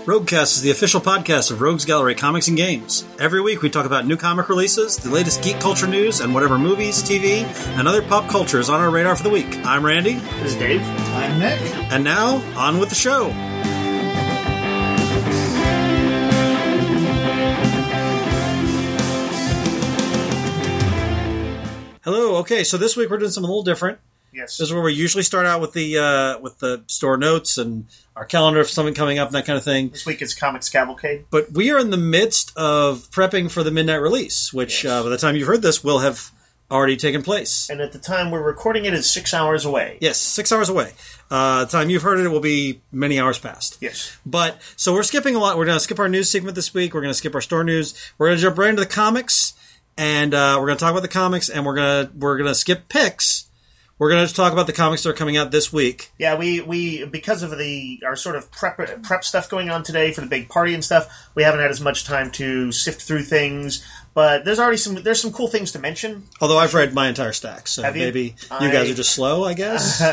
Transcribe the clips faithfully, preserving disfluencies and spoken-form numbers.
Roguecast is the official podcast of Rogues Gallery Comics and Games. Every week we talk about new comic releases, the latest geek culture news, and whatever movies, T V, and other pop culture is on our radar for the week. I'm Randy. This is Dave. I'm Nick. And now, on with the show. Hello. Okay, so this week we're doing something a little different. Yes. This is where we usually start out with the uh, with the store notes and our calendar if something coming up and that kind of thing. This week is Comics Cavalcade. But we are in the midst of prepping for the midnight release, which Yes. uh, by the time you've heard this will have already taken place. And at the time we're recording it is six hours away. Yes, six hours away. Uh, the time you've heard it, it will be many hours past. Yes. But, so we're skipping a lot. We're going to skip our news segment this week. We're going to skip our store news. We're going to jump right into the comics, and uh, we're going to talk about the comics, and we're going to we're going to skip picks. We're going to talk about the comics that are coming out this week. Yeah, we, we because of the our sort of prep prep stuff going on today for the big party and stuff, we haven't had as much time to sift through things. But there's already some there's some cool things to mention. Although I've read my entire stack, so Have you? maybe you I- guys are just slow, I guess.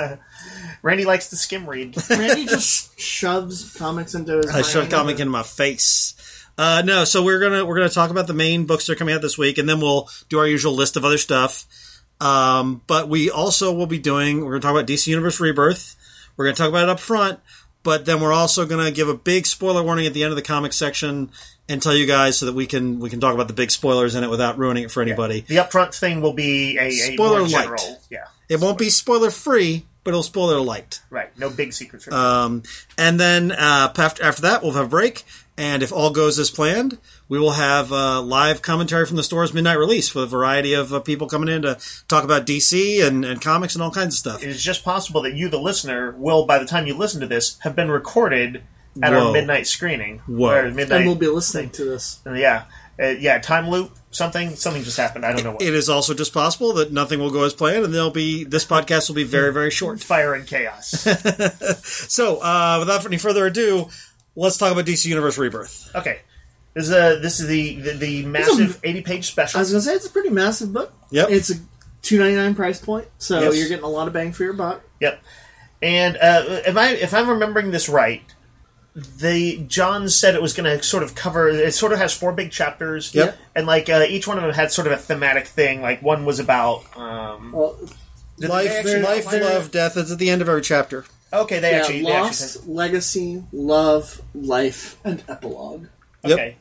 Randy likes to skim read. Randy just shoves comics into his I brain. shoved comic into my face. Uh, no, so we're gonna we're gonna talk about the main books that are coming out this week, and then we'll do our usual list of other stuff. Um, but we also will be doing, we're going to talk about D C Universe Rebirth. We're going to talk about it up front, but then we're also going to give a big spoiler warning at the end of the comic section and tell you guys so that we can we can talk about the big spoilers in it without ruining it for anybody. The upfront thing will be a, a Spoiler more light. general. Yeah. It won't be spoiler free, but it'll spoiler light. Right. No big secrets. Um, and then uh, after, after that, we'll have a break, and if all goes as planned, we will have uh, live commentary from the store's midnight release with a variety of uh, people coming in to talk about D C and, and comics and all kinds of stuff. It is just possible that you, the listener, will, by the time you listen to this, have been recorded at Whoa. our midnight screening. Whoa. Or midnight, And we'll be listening to this. yeah. Uh, yeah, time loop, something. Something just happened. I don't know what. It is also just possible that nothing will go as planned, and there'll be this podcast will be very, very short. Fire and chaos. So, uh, without any further ado, let's talk about D C Universe Rebirth. Okay. This is, a, this is the, the, the massive eighty-page special. I was going to say, it's a pretty massive book. Yep. It's a two ninety-nine price point, so Yes. you're getting a lot of bang for your buck. Yep. And uh, if, I, if I'm remembering this right, the John said it was going to sort of cover... It sort of has four big chapters. Yep. And like uh, each one of them had sort of a thematic thing. Like one was about... Um, Well, did Life, they actually- life, love, death. It's at the end of every chapter. Okay, they yeah, actually... They actually loss, said, legacy, love, life, and epilogue. Yep. okay.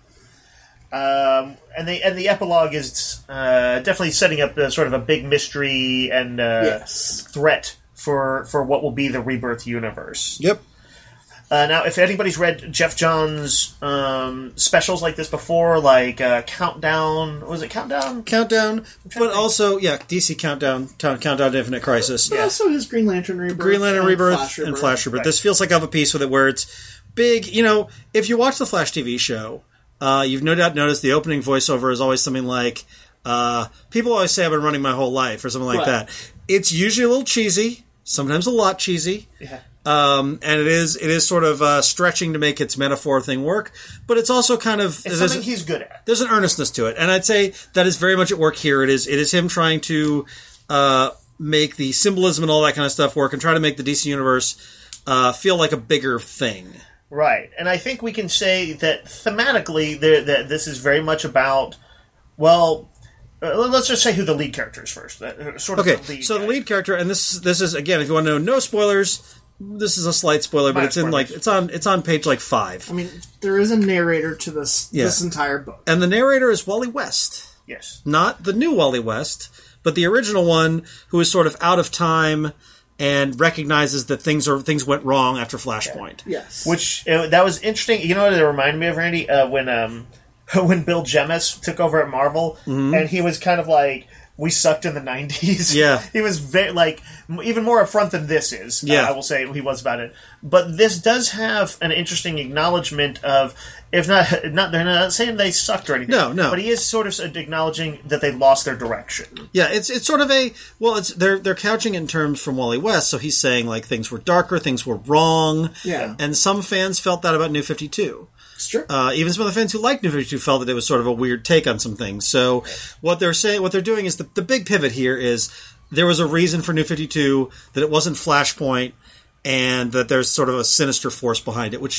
Um, and the and the epilogue is uh, definitely setting up a, sort of a big mystery and uh, Yes. threat for for what will be the Rebirth universe. Yep. Uh, now, if anybody's read Jeff Johns' um, specials like this before, like uh, Countdown, was it Countdown? Countdown, trying but to also, yeah, D C Countdown, Town- Countdown to Infinite Crisis. But also his Green Lantern Rebirth. Green Lantern and Rebirth Flash and Rebirth. Flash Rebirth. Right. This feels like I have a piece with it where it's big. You know, if you watch the Flash T V show, uh, you've no doubt noticed the opening voiceover is always something like, uh, people always say I've been running my whole life, or something like Right. that. It's usually a little cheesy, sometimes a lot cheesy. Yeah. Um, and it is it is sort of uh, stretching to make its metaphor thing work, but it's also kind of It's there's, something he's good at. there's an earnestness to it, and I'd say that is very much at work here. It is it is him trying to uh, make the symbolism and all that kind of stuff work, and try to make the D C universe uh, feel like a bigger thing. Right. And I think we can say that thematically, there- that this is very much about, well, uh, let's just say who the lead character is first. Uh, sort of Okay, the lead so the guy. lead character, and this this is again, if you want to know, no spoilers. This is a slight spoiler, but Minor it's in like spoilers. it's on it's on page like five, I mean, there is a narrator to this Yeah. this entire book. and the narrator is Wally West. Yes. Not the new Wally West, but the original one who is sort of out of time and recognizes that things are things went wrong after Flashpoint. Yes. Which, uh, that was interesting. You know what it reminded me of, Randy? Uh, when, um, when Bill Jemas took over at Marvel, and he was kind of like, we sucked in the nineties. Yeah. He was very, like, m- even more upfront than this is. Yeah. Uh, I will say he was about it. But this does have an interesting acknowledgement of, if not, not they're not saying they sucked or anything. No, no. But he is sort of acknowledging that they lost their direction. Yeah, it's it's sort of a well, it's they're they're couching it in terms from Wally West, so he's saying like things were darker, things were wrong. Yeah. And some fans felt that about New fifty-two. It's true. Uh, even some of the fans who liked New fifty-two felt that it was sort of a weird take on some things. So what they're saying, what they're doing is the, the big pivot here is there was a reason for New fifty-two, that it wasn't Flashpoint, and that there's sort of a sinister force behind it, which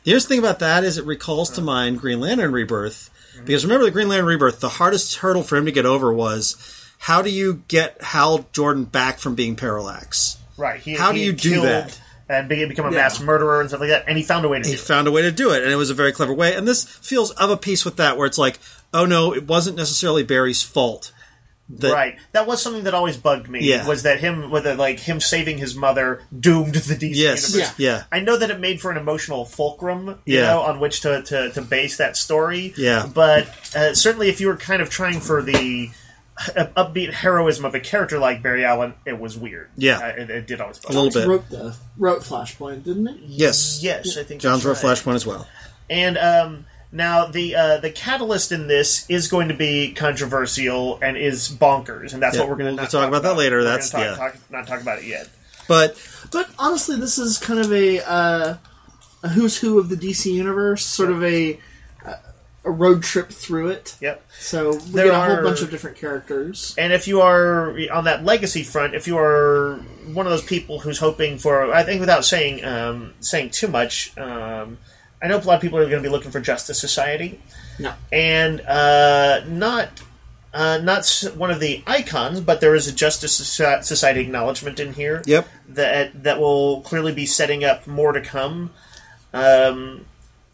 The interesting thing about that is it recalls to mind Green Lantern Rebirth. Because remember the Green Lantern Rebirth, the hardest hurdle for him to get over was how do you get Hal Jordan back from being Parallax? Right. He, how he do you do killed that? And be, become a Yeah. mass murderer and stuff like that. And he found a way to He do it. found a way to do it, and it was a very clever way. And this feels of a piece with that, where it's like, oh no, it wasn't necessarily Barry's fault. That, Right. That was something that always bugged me. Yeah. Was that him, whether like him saving his mother doomed the D C Yes. universe. Yeah. Yeah. I know that it made for an emotional fulcrum, you Yeah. know, on which to, to, to base that story. Yeah. But uh, certainly, if you were kind of trying for the uh, upbeat heroism of a character like Barry Allen, it was weird. Yeah. Uh, it, it did always bug A little me. bit. Wrote the wrote Flashpoint, didn't it? Yes. Yes, I think John's wrote that's right. Flashpoint as well. And um, now the uh, the catalyst in this is going to be controversial and is bonkers, and that's Yeah, what we're going to we'll talk about that later. We're That's- gonna yeah. talk, talk, not talk about it yet. But But honestly, this is kind of a, uh, a who's who of the D C universe, sort of a a road trip through it. Yep. So we There get a are- whole bunch of different characters. And if you are on that legacy front, if you are one of those people who's hoping for, I think without saying um, saying too much, um, I know a lot of people are going to be looking for Justice Society, No. and uh, not uh, not s- one of the icons, but there is a Justice Soci- Society acknowledgement in here. Yep. That that will clearly be setting up more to come. Um,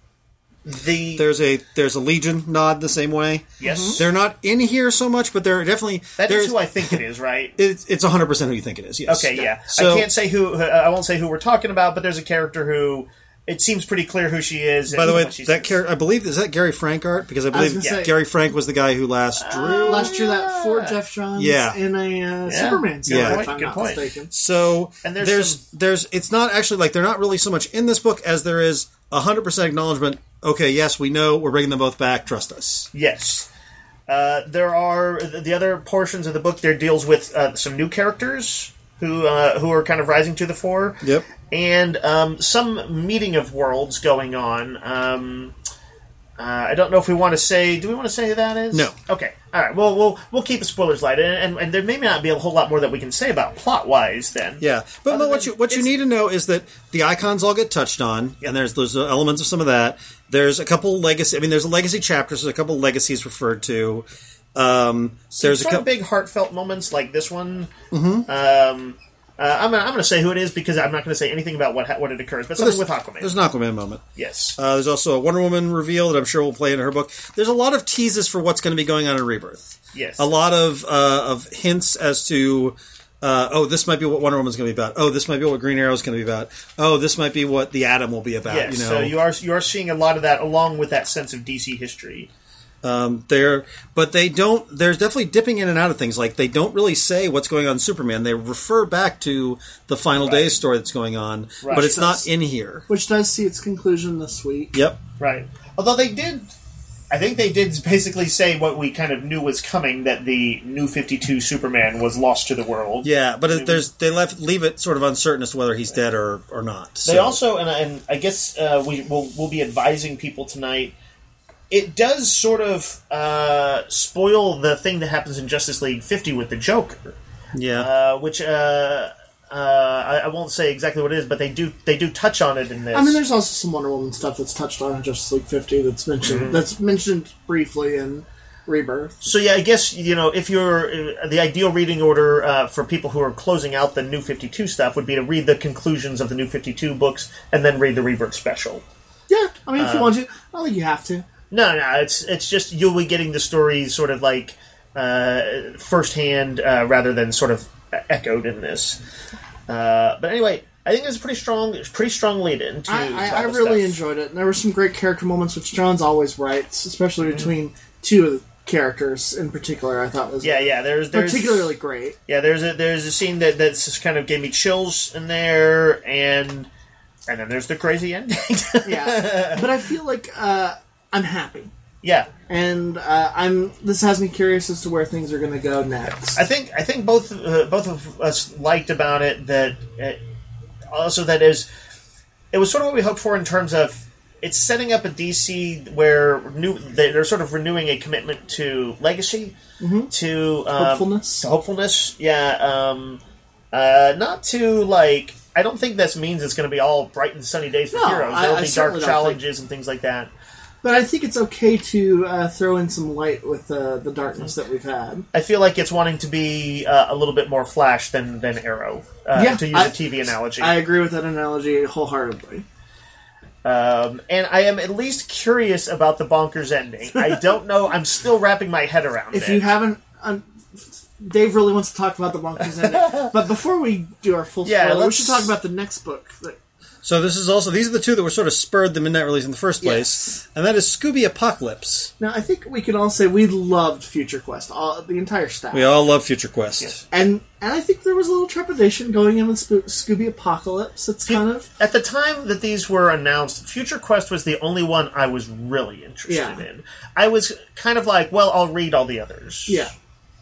the there's a there's a Legion nod the same way. yes, They're not in here so much, but they're definitely that there's, is who I think it is, right? It's it's one hundred percent who you think it is. Yes. Okay, yeah. So- I can't say who. uh, I won't say who we're talking about, but there's a character who it seems pretty clear who she is. By and the way, what she that says. character, I believe, is that Gary Frank art? Because I I was believe gonna say- Gary Frank was the guy who last drew. Last year, that for Jeff Johns Yeah. in a uh, Superman series, Yeah. if I'm Good not point. mistaken. So And there's there's there's, some- it's not actually like they're not really so much in this book as there is one hundred percent acknowledgement. Okay, yes, we know we're bringing them both back. Trust us. Yes. Uh, there are the other portions of the book. There deals with uh, some new characters who uh, who are kind of rising to the fore. Yep. And um, some meeting of worlds going on. Um, uh, I don't know if we want to say. Do we want to say who that is? No. Okay. All right. Well, we'll we'll keep the spoilers light, and, and, and there may not be a whole lot more that we can say about plot wise. Then. Yeah, but Other what than you what you it's- need to know is that the icons all get touched on, and there's there's elements of some of that. There's a couple legacy. I mean, there's a legacy chapters. There's a couple legacies referred to. Um, there's a sort of couple. big heartfelt moments like this one. Mm-hmm. Um, uh, I'm gonna, I'm going to say who it is because I'm not going to say anything about what ha- what it occurs, but something with Aquaman. There's an Aquaman moment. Yes. Uh, there's also a Wonder Woman reveal that I'm sure will play in her book. There's a lot of teases for what's going to be going on in Rebirth. Yes. A lot of uh, of hints as to, uh, oh, this might be what Wonder Woman's going to be about. Oh, this might be what Green Arrow's going to be about. Oh, this might be what the Atom will be about. Yes. You know, So you are you are seeing a lot of that along with that sense of D C history. Um, they're, but they don't. There's definitely dipping in and out of things. Like they don't really say what's going on in Superman. They refer back to the Final Right. Days story that's going on, Right. but it's not in here. Which does see its conclusion this week. Yep. Right. Although they did, I think they did basically say what we kind of knew was coming, that the New fifty-two Superman was lost to the world. Yeah, but it, there's they left leave it sort of uncertain as to whether he's dead or or not. They So- also, and, and I guess uh, we will we'll be advising people tonight. It does sort of uh, spoil the thing that happens in Justice League fifty with the Joker, yeah. uh, which uh, uh, I, I won't say exactly what it is, but they do they do touch on it in this. I mean, there's also some Wonder Woman stuff that's touched on in Justice League fifty that's mentioned Mm-hmm. that's mentioned briefly in Rebirth. So yeah, I guess you know if you're uh, the ideal reading order uh, for people who are closing out the New fifty-two stuff would be to read the conclusions of the New fifty-two books and then read the Rebirth special. Yeah, I mean, if Uh, you want to, I don't think you have to. No, no, it's it's just you'll be getting the story sort of like uh, firsthand uh, rather than sort of echoed in this. Uh, but anyway, I think it's a pretty strong, pretty strong lead in. To, I, to I, all I the really stuff. enjoyed it. And there were some great character moments, which John's always writes, especially Mm-hmm. between two of the characters in particular. I thought was Yeah, yeah. There's there's particularly great. yeah. There's a there's a scene that that's just kind of gave me chills in there, and and then there's the crazy ending. Yeah, but I feel like uh, I'm happy, yeah. and uh, I'm. This has me curious as to where things are going to go next. I think I think both uh, both of us liked about it that it, also that is it was sort of what we hoped for in terms of it's setting up a D C where new they're sort of renewing a commitment to legacy, to um, Hopefulness. to hopefulness. Yeah, um, uh, not to like. I don't think this means it's going to be all bright and sunny days for No, heroes. I- There will I be certainly dark don't challenges and things like that. But I think it's okay to uh, throw in some light with uh, the darkness that we've had. I feel like it's wanting to be uh, a little bit more Flash than, than Arrow, uh, Yeah, to use I- a T V analogy. I agree with that analogy wholeheartedly. Um, and I am at least curious about the bonkers ending. I don't know. I'm still wrapping my head around If it. you haven't... Um, Dave really wants to talk about the bonkers ending. But before we do our full Yeah, spoiler, we let's- should talk about the next book. That, So this is also, these are the two that were sort of spurred the midnight release in the first place, Yes. and that is Scooby Apocalypse. now, I think we can all say we loved Future Quest, all, the entire staff. We all love Future Quest. Yes. And and I think there was a little trepidation going in with Sco- Scooby Apocalypse. It's kind of... At the time that these were announced, Future Quest was the only one I was really interested Yeah. in. I was kind of like, well, I'll read all the others. Yeah.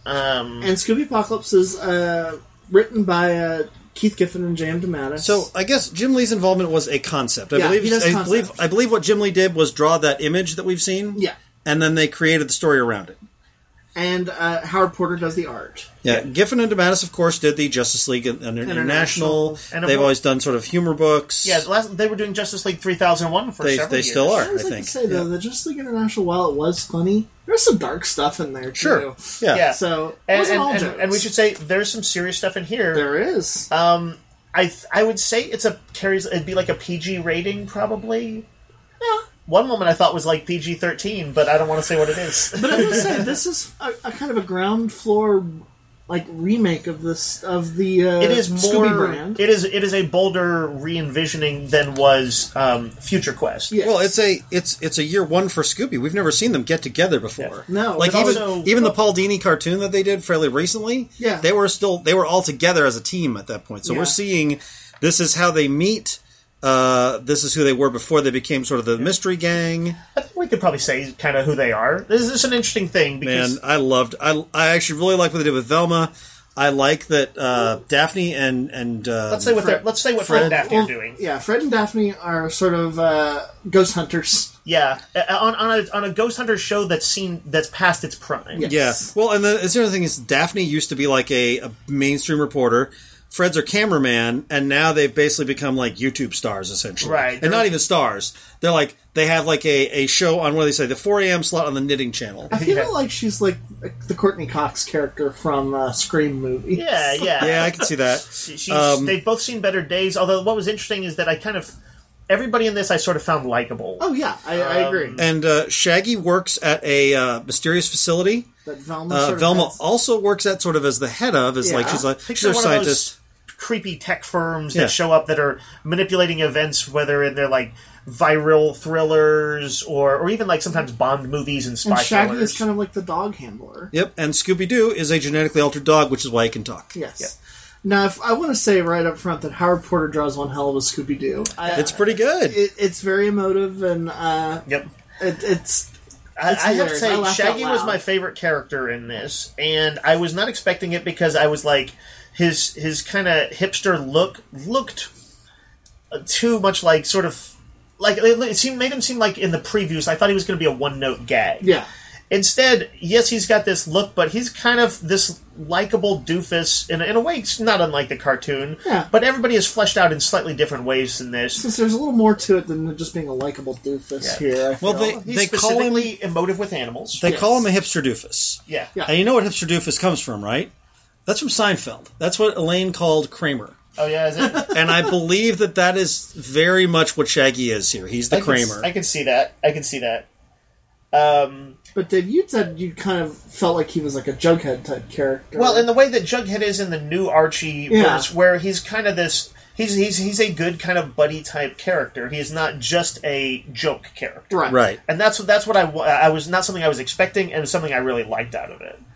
Um, And Scooby Apocalypse is uh, written by uh, Keith Giffen and J M DeMatteis. So I guess Jim Lee's involvement was a concept. I Yeah, believe he does I concept. believe I believe what Jim Lee did was draw that image that we've seen. Yeah. And then they created the story around it. And uh, Howard Porter does the art. Yeah, Giffen and DeMatteis, of course, did the Justice League International. International. And They've of- always done sort of humor books. yeah, the last, they were doing Justice League three thousand one for They- several they years. still are. I always I like think. to say, though, Yeah. the Justice League International, while it was funny, there's some dark stuff in there, too. Sure. Yeah. Yeah. So, it And, wasn't and, all and, jokes. and we should say there's some serious stuff in here. There is. Um, I th- I would say it's a carries. It'd be like a P G rating, probably. yeah. One moment I thought was like P G thirteen, but I don't want to say what it is. But I will say, this is a, a kind of a ground floor, like, remake of this, of the uh, It is Scooby more. brand. It is. It is a bolder re-envisioning than was um, Future Quest. Yes. Well, it's a it's it's a year one for Scooby. We've never seen them get together before. Yeah. No, like but even also- even the Paul Dini cartoon that they did fairly recently. Yeah. they were still they were all together as a team at that point. So Yeah. we're seeing this is how they meet. Uh, this is who they were before they became sort of the mystery gang. I think we could probably say kind of who they are. This is an interesting thing because Man, I loved. I I actually really like what they did with Velma. I like that uh, Daphne and and uh, let's say what they're, Fred- let's say what Fred and Daphne Well, are doing. Yeah, Fred and Daphne are sort of uh, ghost hunters. Yeah, uh, on on a on a Ghost Hunter show that's seen that's past its prime. Yeah. Yeah. Well, and the, the other thing is Daphne used to be like a, a mainstream reporter. Fred's our cameraman, and now they've basically become like YouTube stars, essentially. Right. And not even stars. They're like, they have like a, a show on, what do they say, the four a.m. slot on the Knitting Channel. I feel Yeah. like she's like the Courtney Cox character from uh, Scream movie. Yeah, yeah. Yeah, I can see that. She, she's, Um, they've both seen better days. Although what was interesting is that I kind of everybody in this I sort of found likable. Oh yeah, I, I Um, agree. And uh, Shaggy works at a uh, mysterious facility. That Velma, Uh, sort of Velma has- also works at sort of as the head of, is like, Yeah. she's like, Picture she's a one of scientist. those creepy tech firms Yeah. that show up that are manipulating events, whether they're like viral thrillers or or even like sometimes Bond movies and spy and Shaggy thrillers. is kind of like the dog handler. Yep, and Scooby-Doo is a genetically altered dog, which is why he can talk. Yes. Now, if I want to say right up front that Howard Porter draws one hell of a Scooby Doo. It's pretty good. It, it's very emotive, and uh, Yep. it, it's I, It's I have to hilarious. I say, laughed Shaggy out was loud. my favorite character in this, and I was not expecting it because I was like, his his kind of hipster look looked uh, too much like sort of like it, it seemed made him seem like in the previews. I thought he was going to be a one note gag. yeah. Instead, yes, he's got this look, but he's kind of this likable doofus in, in a way. It's not unlike the cartoon, Yeah. but everybody is fleshed out in slightly different ways than this. Since there's a little more to it than just being a likable doofus Yeah. here. I Well, feel. they- He's They call him- specifically emotive with animals. They Yes. call him a hipster doofus. yeah. Yeah. And you know what hipster doofus comes from, right? That's from Seinfeld. That's what Elaine called Kramer. Oh yeah, is it? And I believe that that is very much what Shaggy is here. He's the I can, Kramer. I can see that. I can see that. Um, But Dave, you said you kind of felt like he was like a Jughead type character. well, in the way that Jughead is in the new Archie Yeah. verse, where he's kind of this. He's he's he's a good kind of buddy type character. He is not just a joke character. right, Right. And that's that's what I wa- I was not something I was expecting, and something I really liked out of it.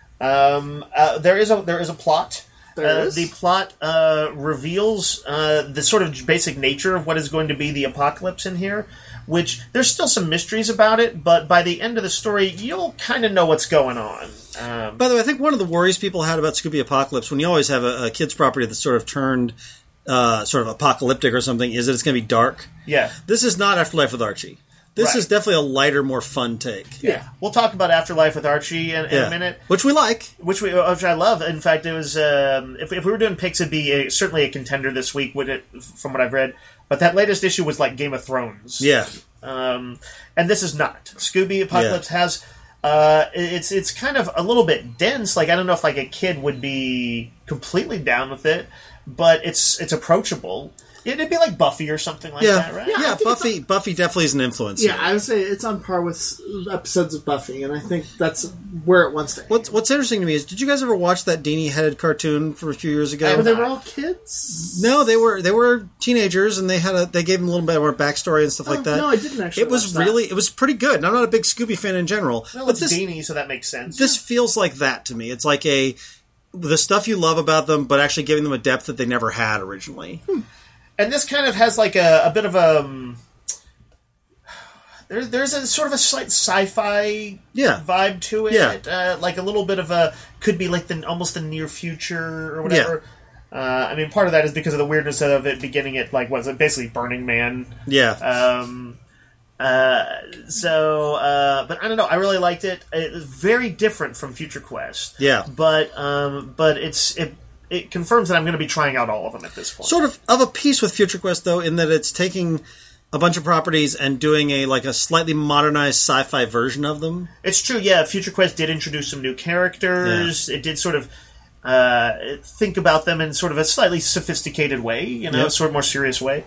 Um, uh, there is a there is a plot. There uh, is. The plot uh, reveals uh, the sort of basic nature of what is going to be the apocalypse in here. Which there's still some mysteries about it, but by the end of the story, you'll kind of know what's going on. Um, By the way, I think one of the worries people had about Scooby Apocalypse, when you always have a, a kid's property that's sort of turned uh, sort of apocalyptic or something, is that it's going to be dark. yeah, This is not Afterlife with Archie. This Right. is definitely a lighter, more fun take. Yeah. We'll talk about Afterlife with Archie in, in Yeah. a minute. Which we like. Which we, which I love. In fact, it was um, if, if we were doing picks, it'd be a, certainly a contender this week. Would it, from what I've read, but that latest issue was like Game of Thrones. Yeah. Um, and this is not. Scooby Apocalypse yeah. has. Uh, it's it's kind of a little bit dense. Like I don't know if like a kid would be completely down with it, but it's it's approachable. It'd be like Buffy or something like yeah. that, right? Yeah, Yeah, Buffy Buffy definitely is an influence. Yeah, here. I would say it's on par with episodes of Buffy, and I think that's where it wants to. What's What's interesting to me is, did you guys ever watch that Deanie headed cartoon from a few years ago? Where they were all kids? No, they were they were teenagers, and they had a they gave them a little bit more backstory and stuff Oh, like that. no, I didn't actually It was watch that. really it was pretty good. And I'm not a big Scooby fan in general, Well, but it's this Deanie, so that makes sense. this feels like that to me. It's like a the stuff you love about them, but actually giving them a depth that they never had originally. Hmm. And this kind of has like a, a bit of a um, there, there's a sort of a slight sci-fi Yeah. vibe to it. Yeah. Uh, like a little bit of a could be like the almost the near future or whatever. Uh, I mean, part of that is because of the weirdness of it beginning at like what's it basically Burning Man. Yeah. Um, uh, so, uh, but I don't know. I really liked it. It was very different from Future Quest. Yeah. But um, but it's it. It confirms that I'm going to be trying out all of them at this point. Sort of of a piece with Future Quest, though, in that it's taking a bunch of properties and doing a like a slightly modernized sci-fi version of them. It's true, yeah. Future Quest did introduce some new characters. Yeah. It did sort of uh, think about them in sort of a slightly sophisticated way, you know, yep. sort of more serious way.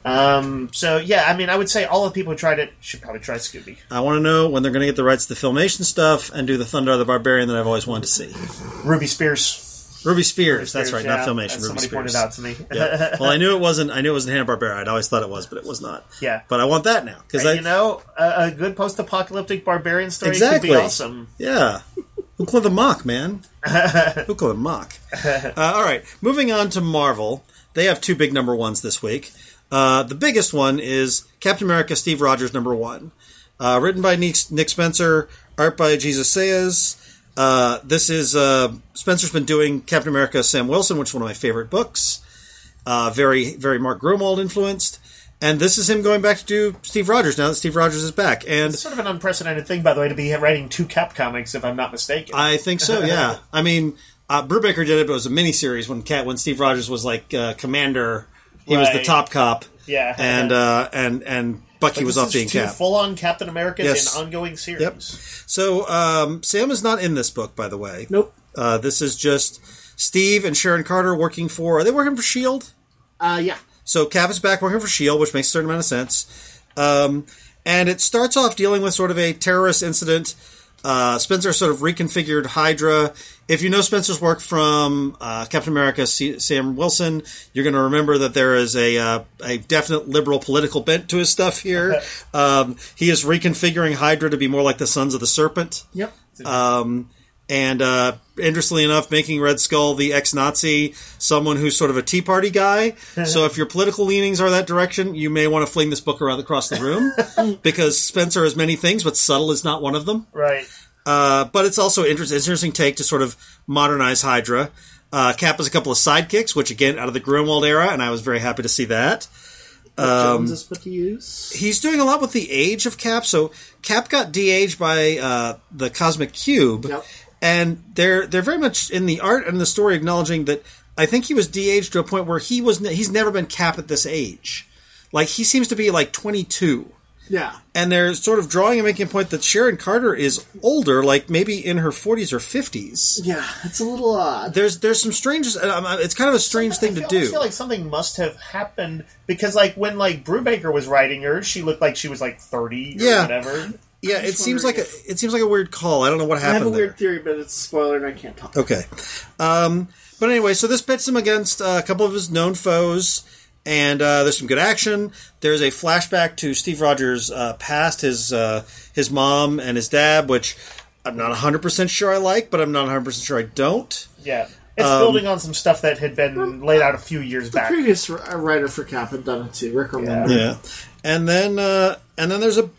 Um, so, yeah, I mean, I would say all the people who tried it should probably try Scooby. I want to know when they're going to get the rights to the Filmation stuff and do the Thunder the Barbarian that I've always wanted to see. Ruby Spears. Ruby Spears, Ruby Spears that's right, yeah, not Filmation. Ruby somebody Spears. pointed out to me. Yeah. Well, I knew it wasn't. I knew it wasn't Hanna Barbera. I'd always thought it was, but it was not. Yeah, but I want that now because you know a, a good post-apocalyptic barbarian story exactly. could be awesome. Yeah, Hookla the Mock, man. Hookla the Mock. Uh, all right, moving on to Marvel. They have two big number ones this week. Uh, the biggest one is Captain America: Steve Rogers number one, uh, written by Nick, Nick Spencer, art by Jesus Sayas. Uh, this is, uh, Spencer's been doing Captain America Sam Wilson, which is one of my favorite books. Uh, very, very Mark Grunwald influenced. And this is him going back to do Steve Rogers now that Steve Rogers is back. And it's sort of an unprecedented thing, by the way, to be writing two Cap comics, if I'm not mistaken. I think so, yeah. I mean, uh, Brubaker did it, but it was a miniseries when Cat, when Steve Rogers was like, uh, commander. He right. was the top cop. Yeah. And, uh, and, and, Bucky was off being Cap. Full-on Captain Americas yes. in ongoing series. Yep. So um, Sam is not in this book, by the way. Nope. Uh, this is just Steve and Sharon Carter working for. Are they working for S H I E L D? Uh, yeah. So Cap is back working for S H I E L D, which makes a certain amount of sense. Um, and it starts off dealing with sort of a terrorist incident. Uh, Spencer sort of reconfigured Hydra. If you know Spencer's work from uh, Captain America, C- Sam Wilson, you're going to remember that there is a uh, a definite liberal political bent to his stuff here. Um, he is reconfiguring Hydra to be more like the Sons of the Serpent. Yep. Um, and uh, interestingly enough, making Red Skull the ex-Nazi, someone who's sort of a Tea Party guy. So if your political leanings are that direction, you may want to fling this book around across the room because Spencer has many things, but subtle is not one of them. Right. Uh, but it's also inter- it's an interesting take to sort of modernize Hydra. Uh, Cap has a couple of sidekicks, which again out of the Grunwald era, and I was very happy to see that. Um, Jones is put to use. He's doing a lot with the age of Cap. So Cap got de-aged by uh, the Cosmic Cube. Yep. And they're they're very much in the art and the story acknowledging that I think he was de-aged to a point where he was ne- he's never been Cap at this age. Like he seems to be like twenty-two. Yeah. And they're sort of drawing and making a point that Sharon Carter is older, like maybe in her forties or fifties. Yeah, it's a little odd. There's there's some strange. It's kind of a strange thing I feel, to do. I feel like something must have happened because, like, when like Brubaker was writing her, she looked like she was like thirty or yeah. whatever. Yeah, it seems like a it seems like a weird call. I don't know what happened. I have a there. weird theory, but it's a spoiler, and I can't talk. Okay, um, but anyway, so this pits him against uh, a couple of his known foes, and uh, there's some good action. There's a flashback to Steve Rogers' uh, past, his uh, his mom and his dad, which I'm not one hundred percent sure I like, but I'm not one hundred percent sure I don't. Yeah. It's Um, building on some stuff that had been laid out a few years The back. previous writer for Cap had done it too, Rick Remender. Yeah, and then uh, and then there's a big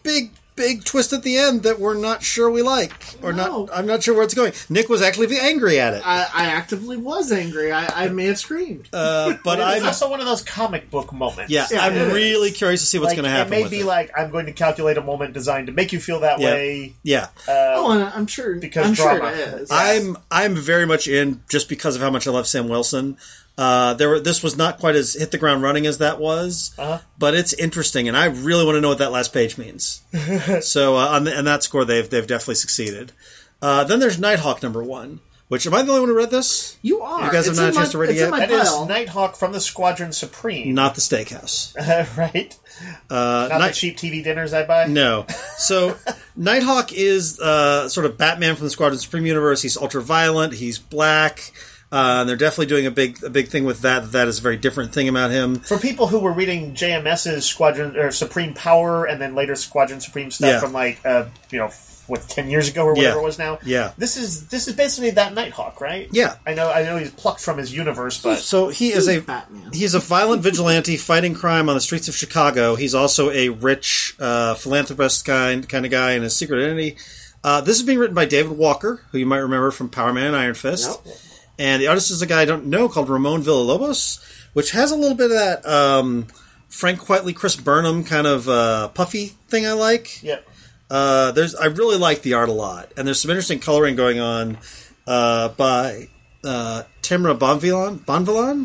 big twist at the end that we're not sure we like, or No. not. I'm not sure where it's going. Nick was actually angry at it, I, I actively was angry. I, I may have screamed. uh, but It's I'm also one of those comic book moments. yeah, Yeah, I'm it is. really curious to see what's Like, going to happen. It may with be it. like, I'm going to calculate a moment designed to make you feel that Yeah. way. yeah. oh, and I'm sure. because I'm drama. sure it is. I'm I'm very much in just because of how much I love Sam Wilson. Uh, there were, this was not quite as hit the ground running as that was, Uh-huh. but it's interesting, and I really want to know what that last page means. so uh, on, the, on that score, they've they've definitely succeeded. Uh, then there's Nighthawk number one, which am I the only one who read this? You are. You guys have It's not in had a chance my- to read it it's in yet? my That is pile. Nighthawk from the Squadron Supreme. Not the Steakhouse. right? Uh, Not Night- the cheap T V dinners I buy? No. So Nighthawk is uh, sort of Batman from the Squadron Supreme universe. He's ultra violent. He's black. Uh, and they're definitely doing a big a big thing with that. That is a very different thing about him. For people who were reading J M S's Squadron or Supreme Power and then later Squadron Supreme stuff Yeah. from like uh, you know what ten years ago or whatever Yeah. it was now. Yeah. This is this is basically that Nighthawk, right? Yeah. I know I know he's plucked from his universe, but So he is a Batman. he's a violent vigilante fighting crime on the streets of Chicago. He's also a rich uh, philanthropist kind kind of guy in his secret identity. Uh, this is being written by David Walker, who you might remember from Power Man and Iron Fist. Yep. And the artist is a guy I don't know called Ramon Villalobos, which has a little bit of that um, Frank Quitely, Chris Burnham kind of uh, puffy thing I like. yeah. Uh, there's I really like the art a lot, and there's some interesting coloring going on uh, by uh, Timra Bonvillain. Bonvillain?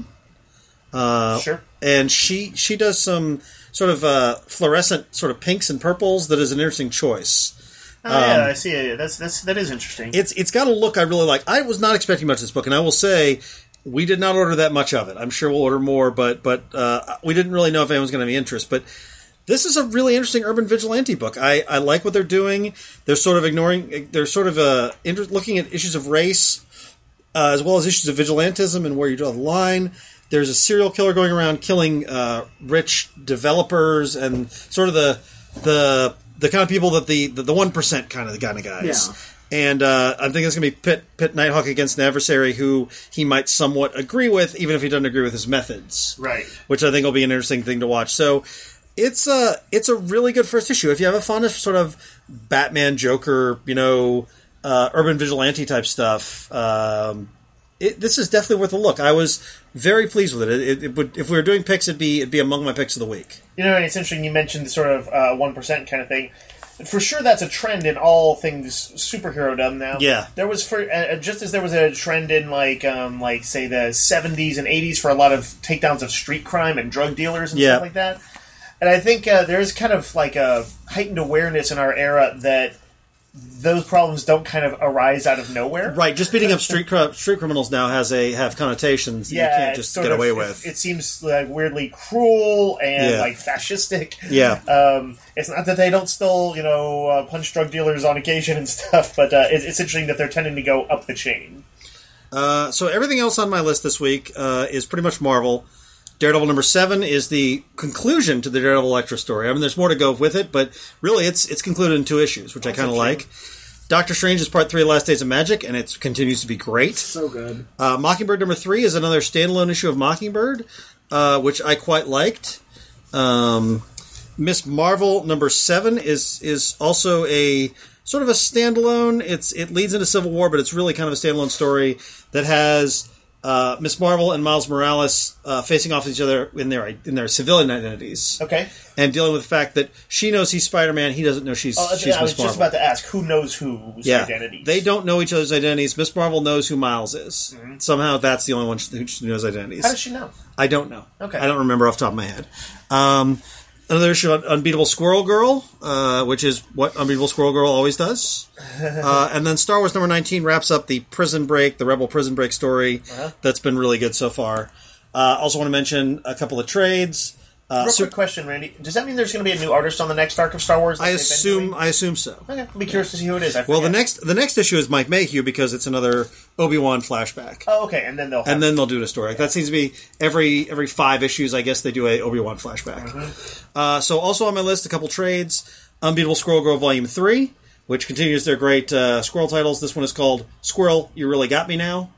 Uh, Sure. and she she does some sort of uh, fluorescent sort of pinks and purples that is an interesting choice. Oh, yeah, I see it. That's that's that is interesting. It's it's got a look I really like. I was not expecting much of this book, and I will say we did not order that much of it. I'm sure we'll order more, but but uh, we didn't really know if anyone's going to have any interest. But this is a really interesting urban vigilante book. I, I like what they're doing. They're sort of ignoring. They're sort of uh, inter- looking at issues of race uh, as well as issues of vigilantism and where you draw the line. There's a serial killer going around killing uh, rich developers and sort of the the the kind of people that the the one percent kind of the kind of guys. Yeah. And uh, I think it's going to be Pit Pit Nighthawk against an adversary who he might somewhat agree with, even if he doesn't agree with his methods. Right. Which I think will be an interesting thing to watch. So it's a it's a really good first issue. If you have a fondness for sort of Batman, Joker, you know, uh, urban vigilante type stuff, um, it, this is definitely worth a look. I was very pleased with it. It, it, it would, if we were doing picks, it'd be it'd be among my picks of the week. You know, and it's interesting you mentioned the sort of uh, one percent kind of thing. For sure, that's a trend in all things superhero-dom now. Yeah. There was, for uh, just as there was a trend in, like, um, like say, the seventies and eighties for a lot of takedowns of street crime and drug dealers and Yeah. stuff like that. And I think uh, there's kind of, like, a heightened awareness in our era that those problems don't kind of arise out of nowhere. Right, just beating up street cr- street criminals now has a have connotations that Yeah, you can't it's just sort get of- away it- with. It, seems like weirdly cruel and Yeah. like fascistic. Yeah. Um, it's not that they don't still, you know, uh, punch drug dealers on occasion and stuff, but uh, it, it's interesting that they're tending to go up the chain. Uh, so everything else on my list this week uh, is pretty much Marvel. Daredevil number seven is the conclusion to the Daredevil Electra story. I mean, there's more to go with it, but really, it's it's concluded in two issues, which I kind of a shame. like. Doctor Strange is part three of Last Days of Magic, and it continues to be great. So good. Uh, Mockingbird number three is another standalone issue of Mockingbird, uh, which I quite liked. Um, Miss Marvel number seven is is also a sort of a standalone. It's it leads into Civil War, but it's really kind of a standalone story that has uh, Miss Marvel and Miles Morales uh, facing off each other in their in their civilian identities, Okay. and dealing with the fact that she knows he's Spider-Man, he doesn't know she's Oh, she's yeah, I was Miss Marvel. just about to ask who knows whose Yeah, identity. they don't know each other's identities. Miss Marvel knows who Miles is. Somehow, that's the only one who knows identities. How does she know? I don't know. Okay. I don't remember off the top of my head. Um, another issue on Unbeatable Squirrel Girl, uh, which is what Unbeatable Squirrel Girl always does. Uh, and then Star Wars number nineteen wraps up the Prison Break, the Rebel Prison Break story. Uh-huh. That's been really good so far. Uh, also want to mention a couple of trades. Uh, Real Sup- quick question, Randy. Does that mean there's going to be a new artist on the next arc of Star Wars? like I they've been assume. doing? I assume so. Okay, I'll be curious to see who it is. I Well, the forget. next the next issue is Mike Mayhew because it's another Obi-Wan flashback. Oh, okay, and then they'll have And then they'll do a story. Like, that seems to be every every five issues. I guess they do a Obi Wan flashback. Uh, so also on my list, a couple trades: Unbeatable Squirrel Girl Volume Three, which continues their great uh, squirrel titles. This one is called Squirrel, You Really Got Me Now,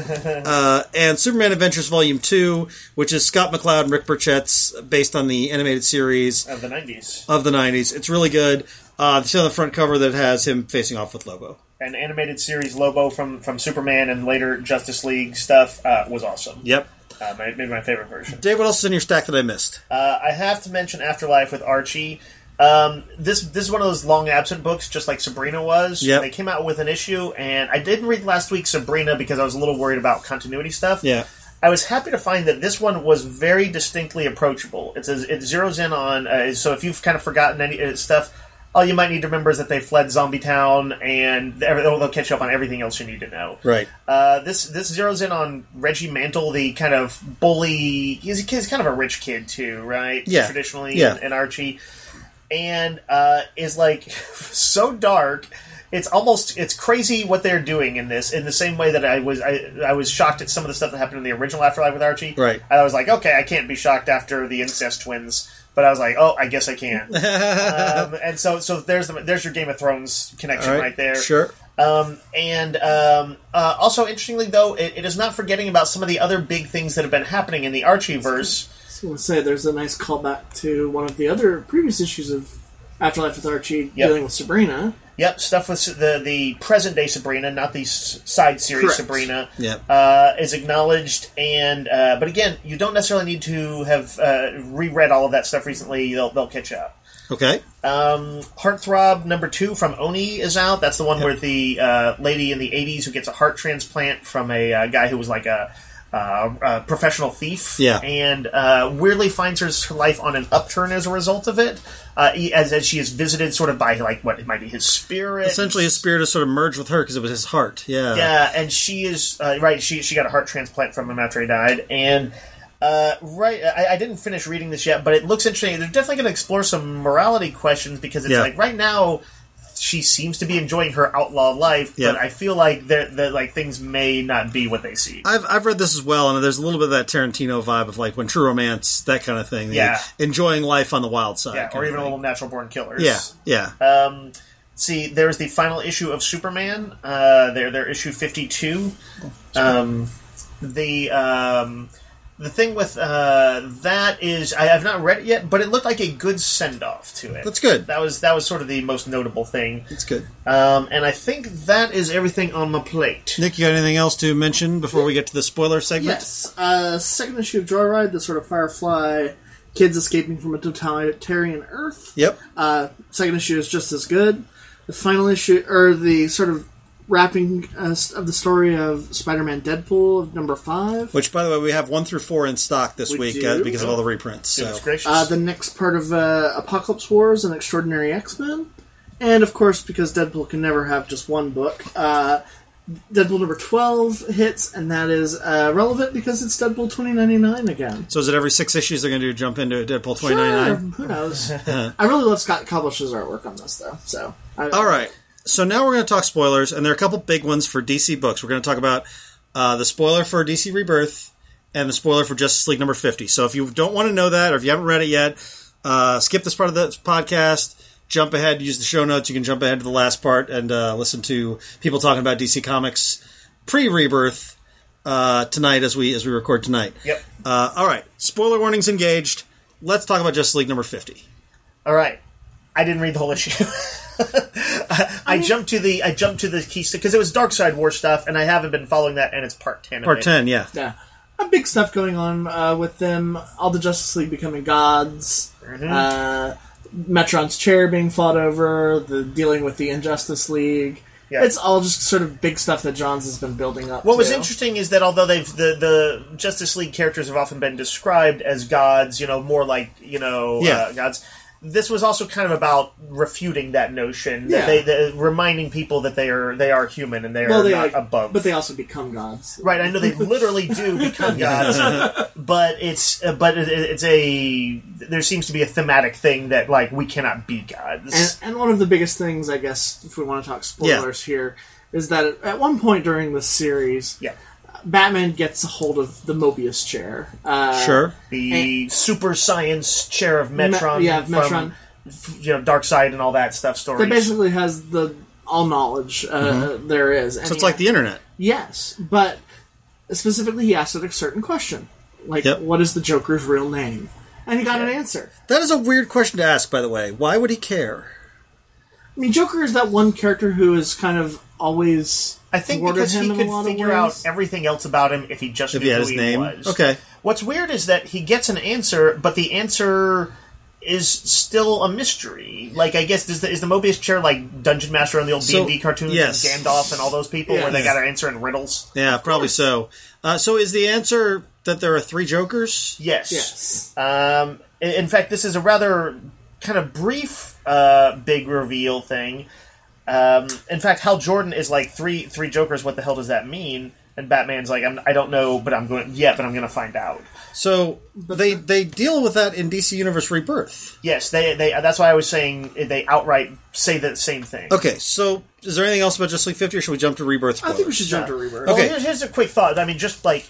uh, and Superman Adventures Volume Two, which is Scott McCloud and Rick Burchett's based on the animated series of the nineties. of the nineties. It's really good. Uh, see on the front cover that has him facing off with Lobo. An animated series Lobo from, from Superman and later Justice League stuff uh, was awesome. Yep. Uh, my, maybe my favorite version. Dave, what else is in your stack that I missed? Uh, I have to mention Afterlife with Archie. Um, this this is one of those long absent books, just like Sabrina was. Yep. They came out with an issue, and I didn't read last week's Sabrina because I was a little worried about continuity stuff. Yeah. I was happy to find that this one was very distinctly approachable. It's a, it zeroes in on, uh, so if you've kind of forgotten any uh, stuff, all you might need to remember is that they fled Zombie Town, and they'll, they'll catch you up on everything else you need to know. Right. Uh, this this zeroes in on Reggie Mantle, the kind of bully. He's, a, he's kind of a rich kid too, right? Yeah. Traditionally, Yeah. in, in Archie, and uh, is like so dark. It's almost it's crazy what they're doing in this. In the same way that I was I, I was shocked at some of the stuff that happened in the original Afterlife with Archie. Right. I was like, okay, I can't be shocked after the incest twins. But I was like, oh, I guess I can. um, and so, so there's the, there's your Game of Thrones connection All right, there. Sure. Um, and um, uh, also, interestingly, though, it, it is not forgetting about some of the other big things that have been happening in the Archieverse. I was going to say, there's a nice callback to one of the other previous issues of Afterlife with Archie Yep. dealing with Sabrina. Yep, stuff with the the present day Sabrina, not the s- side series Correct. Sabrina, Yep. uh, is acknowledged. And uh, but again, you don't necessarily need to have uh, reread all of that stuff recently. They'll they'll catch up. Okay. Um, Heartthrob number two from Oni is out. That's the one Yep. where the uh, lady in the eighties who gets a heart transplant from a uh, guy who was like a, uh, a professional thief. Yeah. And uh, weirdly finds her life on an upturn as a result of it. Uh, as, as she is visited sort of by, like, what, it might be his spirit. Essentially, his spirit is sort of merged with her because it was his heart. Yeah. Yeah, and she is, uh, right, she she got a heart transplant from him after he died. And, uh, right, I, I didn't finish reading this yet, but it looks interesting. They're definitely going to explore some morality questions because it's Yeah. like, right now, she seems to be enjoying her outlaw life, Yeah. but I feel like that that like things may not be what they see. I've I've read this as well, and there's a little bit of that Tarantino vibe of like when True Romance, that kind of thing. Yeah. Enjoying life on the wild side. Yeah, kind or of even a thing. little Natural Born Killers. Yeah, yeah. Um, see, there's the final issue of Superman. Uh, their their issue fifty-two. Um, the um, the thing with uh, that is I have not read it yet, but it looked like a good send off to it. That's good. That was that was sort of the most notable thing. It's good. Um, and I think that is everything on my plate. Nick, you got anything else to mention before we get to the spoiler segment? Yes. Uh, second issue of Joyride, the sort of Firefly kids escaping from a totalitarian Earth. Yep. Uh, second issue is just as good. The final issue, or the sort of wrapping uh, of the story of Spider-Man Deadpool of number five. Which, by the way, we have one through four in stock this We week do? uh, because of all the reprints. Goodness So. gracious. Uh, the next part of uh, Apocalypse Wars and Extraordinary X-Men. And, of course, because Deadpool can never have just one book, uh, Deadpool number twelve hits, and that is uh, relevant because it's Deadpool twenty ninety-nine again. So is it every six issues they're going to do jump into Deadpool twenty ninety-nine? Sure, who knows? I really love Scott Koblish's artwork on this, though. So, I, All right. So now we're going to talk spoilers, and there are a couple big ones for D C books. We're going to talk about uh, the spoiler for D C Rebirth and the spoiler for Justice League number fifty. So if you don't want to know that, or if you haven't read it yet, uh, skip this part of the podcast, jump ahead, use the show notes. You can jump ahead to the last part and uh, listen to people talking about D C Comics pre-Rebirth uh, tonight as we as we record tonight. Yep. Uh, all right. Spoiler warnings engaged. Let's talk about Justice League number fifty. All right. I didn't read the whole issue. I, I jumped to the I jumped to the key because it was Dark Side War stuff, and I haven't been following that. And it's part ten. Part of it. ten, yeah. Yeah. A big stuff going on uh, with them. All the Justice League becoming gods. Mm-hmm. Uh, Metron's chair being fought over. The dealing with the Injustice League. Yeah. It's all just sort of big stuff that Johns has been building up. What was to. interesting is that although they've the, the Justice League characters have often been described as gods, you know, more like you know Yeah. uh, gods. This was also kind of about refuting that notion, that Yeah. they, the, reminding people that they are they are human and they are Well, they not are, above. but they also become gods. Right, I know they literally do become gods, but it's uh, but it, it's a there seems to be a thematic thing that like we cannot be gods. And, and one of the biggest things, I guess, if we want to talk spoilers here, is that at one point during this series, yeah, Batman gets a hold of the Mobius chair. Uh, Sure. the super science chair of Metron, Me- yeah, from Metron. you know Dark Side and all that stuff. Stories. That basically has the all knowledge uh, there is. And So it's he- like the internet. Yes, but specifically he asked it a certain question. Like, Yep. what is the Joker's real name? And he got an answer. That is a weird question to ask, by the way. Why would he care? mean, Joker is that one character who is kind of always. I think thwarted because him he in a could lot of figure out ways. everything else about him if he just If knew he had who his he name. was. Okay. What's weird is that he gets an answer, but the answer is still a mystery. Like, I guess, is the, is the Mobius chair like Dungeon Master on the old So, D and D cartoons yes. and Gandalf and all those people Yes. where they got to answer in riddles? Yeah, probably so. Uh, so is the answer that there are three Jokers? Yes. Yes. Um, in, in fact, this is a rather kind of brief uh, big reveal thing. Um, in fact, Hal Jordan is like, three three Jokers, what the hell does that mean? And Batman's like, I'm, I don't know, but I'm going. Yeah, but I'm going to find out. So they they deal with that in D C Universe Rebirth. Yes, they they. That's why I was saying they outright say the same thing. Okay, so is there anything else about Justice League fifty, or should we jump to Rebirth? I think we spoilers? should jump to Rebirth. Well, Okay. here's, here's a quick thought. I mean, just like,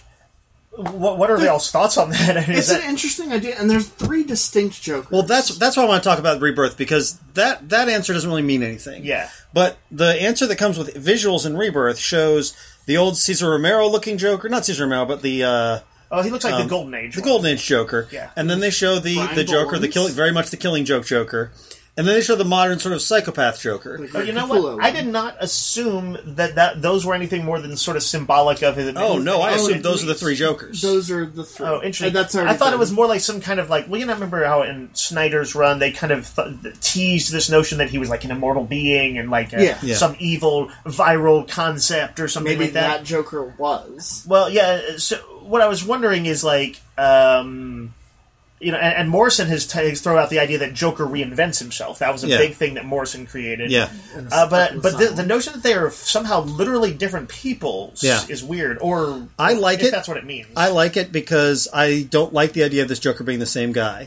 what what are y'all's thoughts on that? I mean, It's is that an interesting idea, and there's three distinct Jokers. Well, that's that's why I want to talk about Rebirth, because that that answer doesn't really mean anything. Yeah. But the answer that comes with visuals in Rebirth shows the old Cesar Romero looking Joker, not Cesar Romero, but the uh, oh, he looks like um, the Golden Age. the one. Golden Age Joker. Yeah. And then they show the Brian the Joker, the Bowens. killing, very much the Killing Joke Joker. And then they show the modern sort of psychopath Joker. Like Oh, you know Capullo. what? I did not assume that, that those were anything more than sort of symbolic of his. Oh no, I Oh, assumed it- those are the three Jokers. Those are the three. Oh, interesting. And that's already I thought done. it was more like some kind of like. Well, you know, remember how in Snyder's run they kind of th- teased this notion that he was like an immortal being and like a, Yeah. Yeah. some evil viral concept or something Maybe like that. that Joker was. Well, yeah. So what I was wondering is like, um, you know, and, and Morrison has, t- has thrown out the idea that Joker reinvents himself. That was a Yeah. big thing that Morrison created. Yeah. Uh, but but the, the notion that they are somehow literally different people s- Yeah. is weird. Or I like if it. that's what it means. I like it because I don't like the idea of this Joker being the same guy.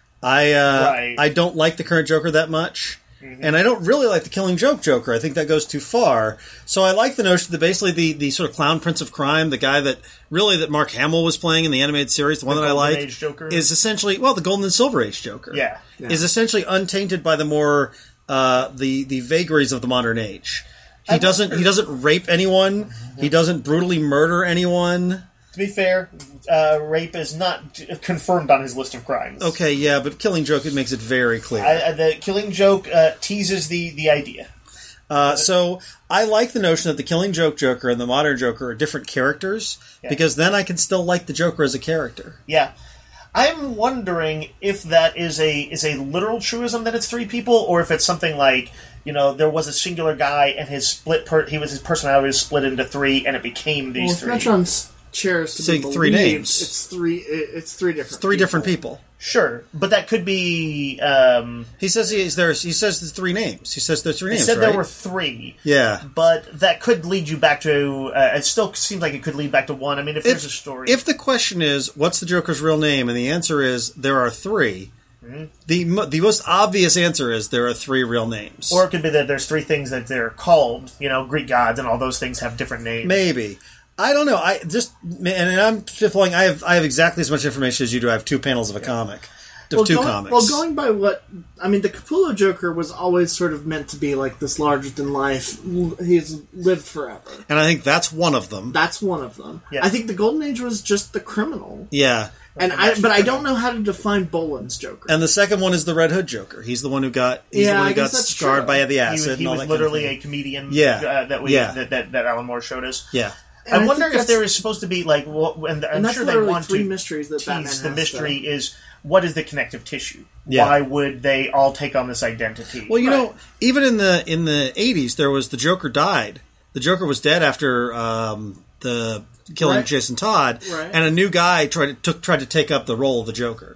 I uh, Right. I don't like the current Joker that much, and I don't really like the Killing Joke Joker. I think that goes too far. So I like the notion that basically the, the sort of clown prince of crime, the guy that really that Mark Hamill was playing in the animated series, the one that I Golden like, Age Joker? is essentially well the Golden and Silver Age Joker. Yeah. is essentially untainted by the more uh, the the vagaries of the modern age. He doesn't he doesn't rape anyone. He doesn't brutally murder anyone. To be fair, uh, rape is not t- confirmed on his list of crimes. Okay, yeah, but Killing Joke, it makes it very clear. I, I, the Killing Joke uh, teases the, the idea. Uh, so I like the notion that the Killing Joke Joker and the modern Joker are different characters, Yeah. because then I can still like the Joker as a character. Yeah. I'm wondering if that is a is a literal truism that it's three people, or if it's something like, you know, there was a singular guy and his split per- he was his personality was split into three and it became these Well, if three. Metron's chairs to Say be three believed, names. It's three. it- It's three different. Three people. different people. Sure, but that could be. Um, He says he is there's he says there's three names. He says there's three he names. said right? there were three. Yeah. But that could lead you back to. Uh, it still seems like it could lead back to one. I mean, if, there's a story. If the question is what's the Joker's real name, and the answer is there are three, Mm-hmm. the mo- the most obvious answer is there are three real names. or it could be that there's three things that they're called. You know, Greek gods and all those things have different names. Maybe. I don't know. I just and I'm spitballing. I have I have exactly as much information as you do. I have two panels of a comic, of Well, two going, comics. well, going by what I mean, the Capullo Joker was always sort of meant to be like this larger than life. He's lived forever. and I think that's one of them. That's one of them. Yeah. I think the Golden Age was just the criminal, Yeah. and I. But I don't know how to define Boland's Joker. And the second one is the Red Hood Joker. He's the one who got he's Yeah, the one I who got guess that's scarred true. by the He, acid. was- he and all was that kind of literally thing. a comedian. Yeah. uh, that we Yeah. that, that that Alan Moore showed us. Yeah. And I I'm think wondering if that's- there is supposed to be like, what, and I'm and that's sure they literally want three to mysteries that Batman tease. has. The to- mystery is what is the connective tissue? Yeah. Why would they all take on this identity? Well, you Right. know, even in the in the eighties, there was the Joker died. The Joker was dead after um, the killing Right. of Jason Todd, Right. and a new guy tried to took tried to take up the role of the Joker.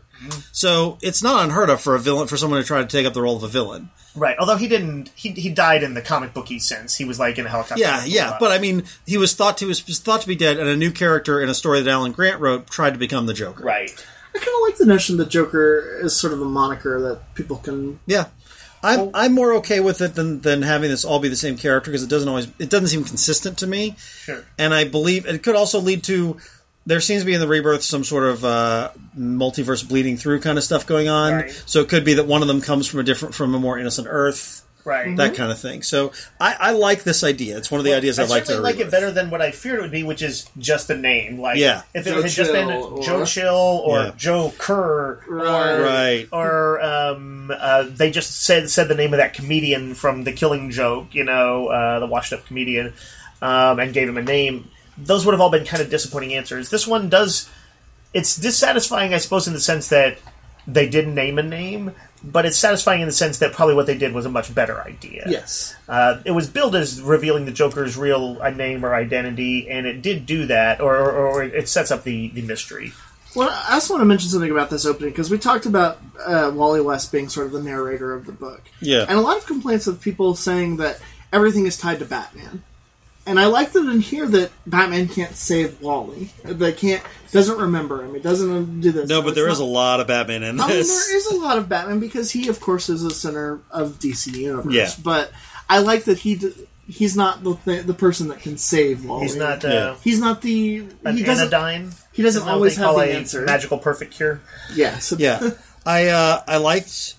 So it's not unheard of for a villain for someone to try to take up the role of a villain. Right. Although he didn't, he he died in the comic booky sense. He was like in a helicopter. Yeah, yeah, but I mean, he was thought to was thought to be dead, and a new character in a story that Alan Grant wrote tried to become the Joker. right. I kind of like the notion that Joker is sort of a moniker that people can. Yeah, I'm I'm more okay with it than than having this all be the same character, because it doesn't always it doesn't seem consistent to me. Sure. And I believe it could also lead to there seems to be in the Rebirth some sort of uh, multiverse bleeding through kind of stuff going on. Right. So it could be that one of them comes from a different from a more innocent Earth. Right. that kind of thing. So I, I like this idea. It's one of the Well, ideas I, I like to certainly like read it better than what I feared it would be, which is just a name. Like, Yeah. if it Joe had just been Chill or- Joe Chill or Yeah. Joe Kerr, Right. or Right. or um, uh, they just said said the name of that comedian from The Killing Joke, you know, uh, the washed up comedian, um, and gave him a name. Those would have all been kind of disappointing answers. This one does. It's dissatisfying, I suppose, in the sense that they didn't name a name, but it's satisfying in the sense that probably what they did was a much better idea. Yes. Uh, it was billed as revealing the Joker's real uh, name or identity, and it did do that, or, or, or it sets up the, the mystery. Well, I also want to mention something about this opening, because we talked about uh, Wally West being sort of the narrator of the book. Yeah. And a lot of complaints of people saying that everything is tied to Batman. And I like that in here that Batman can't save Wally. That can't doesn't remember him. He doesn't do this. No, So but it's there is not- a lot of Batman in I mean, this. there is a lot of Batman because he, of course, is the center of D C Universe. Yeah. But I like that he d- he's not the th- the person that can save Wally. He's not uh, Yeah. He's not the an he doesn't anodyne. he doesn't Isn't that always what they have call the a answer. magical perfect cure. Yeah. So Yeah, I uh, I liked.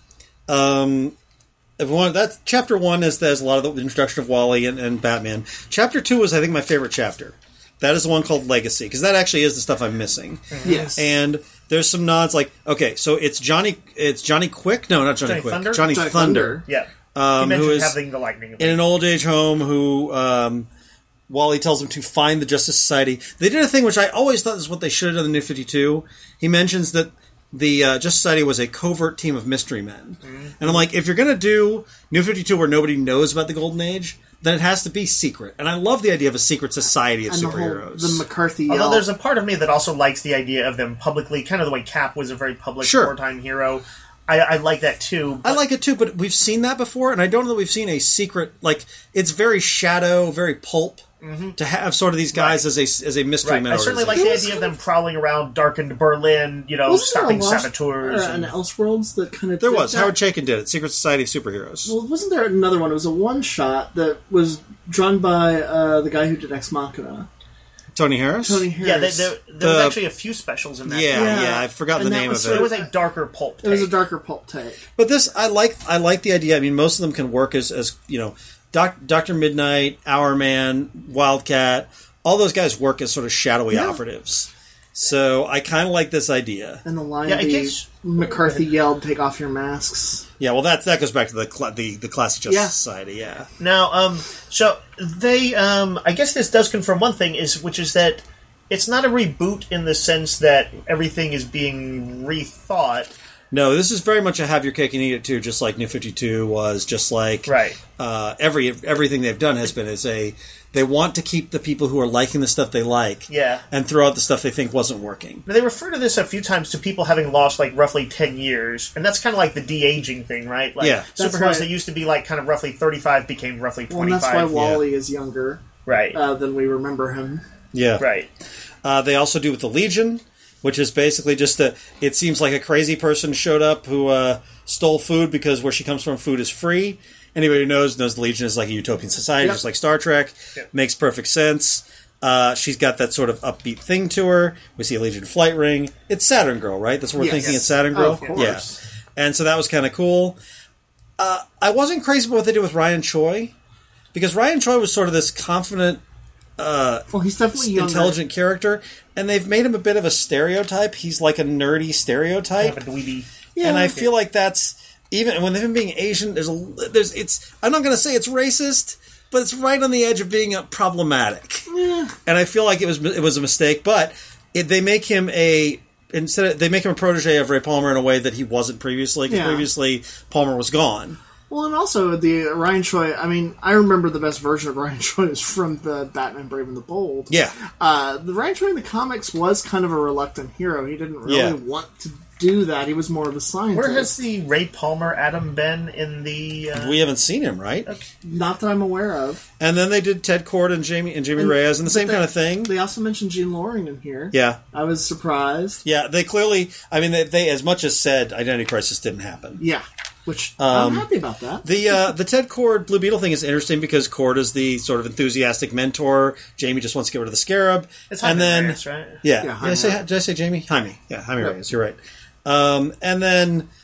Um, if one that chapter one is there's a lot of the introduction of Wally and, and Batman. Chapter two is I think my favorite chapter. That is the one called Legacy because that actually is the stuff I'm missing. yes. And there's some nods like okay, so it's Johnny it's Johnny Quick. No, not Johnny, Johnny Quick. Thunder? Johnny, Johnny Thunder. Thunder. Yeah. Um, he mentioned who is having the lightning. in an old age home who um, Wally tells him to find the Justice Society. They did a thing which I always thought is what they should have done in the New fifty-two. He mentions that the uh, Justice Society was a covert team of mystery men. Mm-hmm. And I'm like, if you're going to do New fifty-two where nobody knows about the Golden Age, then it has to be secret. And I love the idea of a secret society of and the whole superheroes. the McCarthy. Although yell. there's a part of me that also likes the idea of them publicly, kind of the way Cap was a very public Sure. wartime hero. I, I like that too. I like it too, but we've seen that before, and I don't know that we've seen a secret, like, it's very shadow, very pulp, to have sort of these guys Right. as a as a mystery Right. men I certainly like organization. the idea of them prowling around darkened Berlin, you know, Wasn't there a stopping Lost- saboteurs. uh, and- an Elseworlds that kind of There did was. that? Howard Chaykin did it. Secret Society of Superheroes. Well, wasn't there another one? It was a one shot that was drawn by uh, the guy who did Ex Machina, Tony Harris? Tony yeah, there, Harris. there, there was The- actually a few specials in that. Yeah, Yeah. yeah, I've forgotten And the that name was of It it. was a darker pulp. it was a take. darker pulp take. But this, I like I like the idea. I mean, most of them can work as, as you know, Doc, Doctor Midnight, Hourman, Wildcat, all those guys work as sort of shadowy Yeah. operatives. So I kind of like this idea. And the line Yeah, in the case- McCarthy yelled, "Take off your masks." Yeah, well, that that goes back to the cla- the, the classic Justice Yeah. Society. Yeah, Now, um, so they, um, I guess this does confirm one thing, is which is that it's not a reboot in the sense that everything is being rethought. no, this is very much a have your cake and eat it too. Just like New fifty-two was, just like Right. uh, every everything they've done has been is a they want to keep the people who are liking the stuff they like, Yeah. and throw out the stuff they think wasn't working. Now, they refer to this a few times to people having lost like roughly ten years, and that's kind of like the de-aging thing, right? Like Yeah. That's superheroes why- that used to be like kind of roughly thirty-five became roughly Well, and twenty-five. that's why Wally is younger right. uh, than we remember him. Yeah, right. Uh, they also do with the Legion, which is basically just a. It seems like a crazy person showed up who uh, stole food because where she comes from, food is free. Anybody who knows knows the Legion is like a utopian society, Yep. just like Star Trek. Yep. Makes perfect sense. Uh, she's got that sort of upbeat thing to her. We see a Legion flight ring. It's Saturn Girl, right? That's what we're Yes. thinking. It's Saturn Girl. Oh, of course. Yeah. And so that was kind of cool. Uh, I wasn't crazy about what they did with Ryan Choi because Ryan Choi was sort of this confident, Well, he's definitely younger. intelligent character, and they've made him a bit of a stereotype. He's like a nerdy stereotype, Kind of a dweeby. Yeah, and I okay. feel like that's even with him being Asian. There's a there's it's. I'm not going to say it's racist, but it's right on the edge of being uh, problematic. And I feel like it was it was a mistake, but it, they make him a instead of, they make him a protege of Ray Palmer in a way that he wasn't previously. Because Yeah. previously Palmer was gone. Well, and also the Ryan Choi. I mean, I remember the best version of Ryan Choi is from the Batman Brave and the Bold. Yeah, Uh, the Ryan Choi in the comics was kind of a reluctant hero. He didn't really Yeah. want to do that. He was more of a scientist. Where has the Ray Palmer Adam been in the? Uh, we haven't seen him, right? Not that I'm aware of. And then they did Ted Kord and Jamie and Jamie And- Reyes and the same but kind they- of thing. They also mentioned Gene Loring in here. Yeah. I was surprised. Yeah, they clearly. I mean, they, they as much as said Identity Crisis didn't happen. Yeah, which Um, I'm happy about that. The uh, the Ted Kord Blue Beetle thing is interesting because Kord is the sort of enthusiastic mentor. Jamie just wants to get rid of the Scarab, it's and Jaime then Reyes, right? yeah, Yeah, did I say Jaime. did I say Jamie? Jaime, yeah, Jaime Right. Reyes. You're right. Um, and then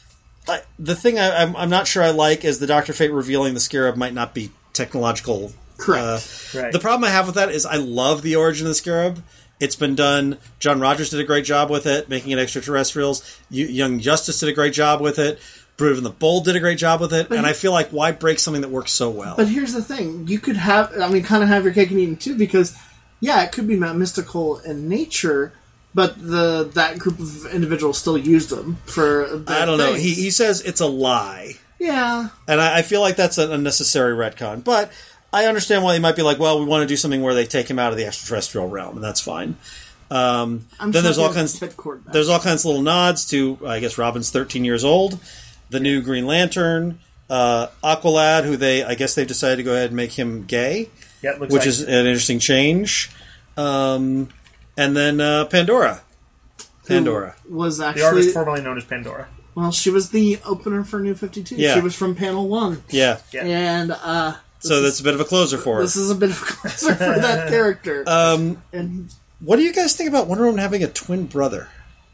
I, the thing I, I'm, I'm not sure I like is the Doctor Fate revealing the Scarab might not be technological. Correct. Uh, Right. The problem I have with that is I love the origin of the Scarab. It's been done. John Rogers did a great job with it, making it extraterrestrials. Y- Young Justice did a great job with it. Bruven the Bold did a great job with it. But and he- I feel like, why break something that works so well? But here's the thing: you could have, I mean, kind of have your cake and eat it too, because yeah, it could be mystical in nature, but the that group of individuals still used them for. their I don't know. things. He, he says it's a lie. yeah. And I, I feel like that's an unnecessary retcon. But I understand why they might be like, well, we want to do something where they take him out of the extraterrestrial realm, and that's fine. Um, I'm then there's all shocked they kinds. have Ted Kord back. There's all kinds of little nods to, I guess, Robin's thirteen years old, the new Green Lantern, uh, Aqualad, who they, I guess, they've decided to go ahead and make him gay, Yeah, looks which like. is an interesting change. Um, and then uh, Pandora. Pandora. was the actually artist formerly known as Pandora. well, she was the opener for New fifty-two. Yeah. She was from panel one, Yeah. Yeah. and uh, So that's a bit of a closer for her. this is a bit of a closer for that character. Um, and what do you guys think about Wonder Woman having a twin brother?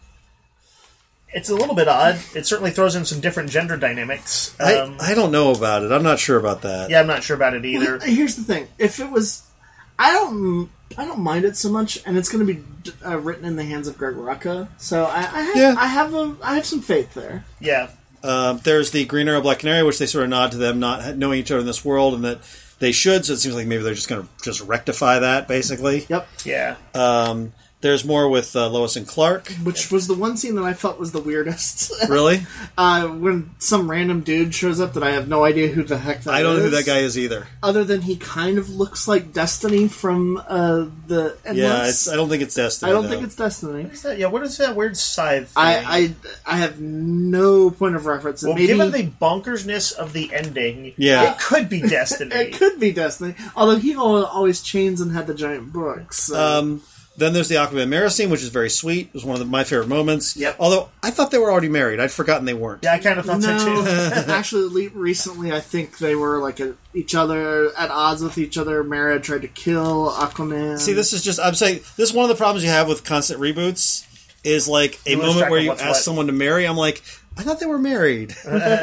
It's a little bit odd. It certainly throws in some different gender dynamics. Um, I, I don't know about it. I'm not sure about that. yeah, I'm not sure about it either. here's the thing: if it was, I don't, I don't mind it so much, and it's going to be uh, written in the hands of Greg Rucka. So I, I have, Yeah. I have a, I have some faith there. Yeah. Um, there's the Green Arrow, Black Canary, which they sort of nod to them not knowing each other in this world, and that they should. So it seems like maybe they're just going to just rectify that, basically. Yep. Yeah. Um, there's more with uh, Lois and Clark. Which was the one scene that I felt was the weirdest. Really? uh, when some random dude shows up that I have no idea who the heck that is. I don't know who that guy is either. Other than he kind of looks like Destiny from uh, the Endless. Yeah, it's, I don't think it's Destiny. I don't no. think it's Destiny. What is that? Yeah, what is that weird scythe thing? I, I I have no point of reference. well, Maybe, given the bonkersness of the ending, Yeah. it could be Destiny. it could be Destiny. Although he al- always chains and had the giant books. So. Um, then there's the Aquaman Mara scene, which is very sweet. It was one of the, my favorite moments. Yep. Although I thought they were already married. I'd forgotten they weren't. Yeah, I kind of thought so no, too. actually, le- recently I think they were like at each other at odds with each other. Mara tried to kill Aquaman. See, this is just, I'm saying, this is one of the problems you have with constant reboots, is like a You lose moment track where of you what's ask what. someone to marry. I'm like, I thought they were married.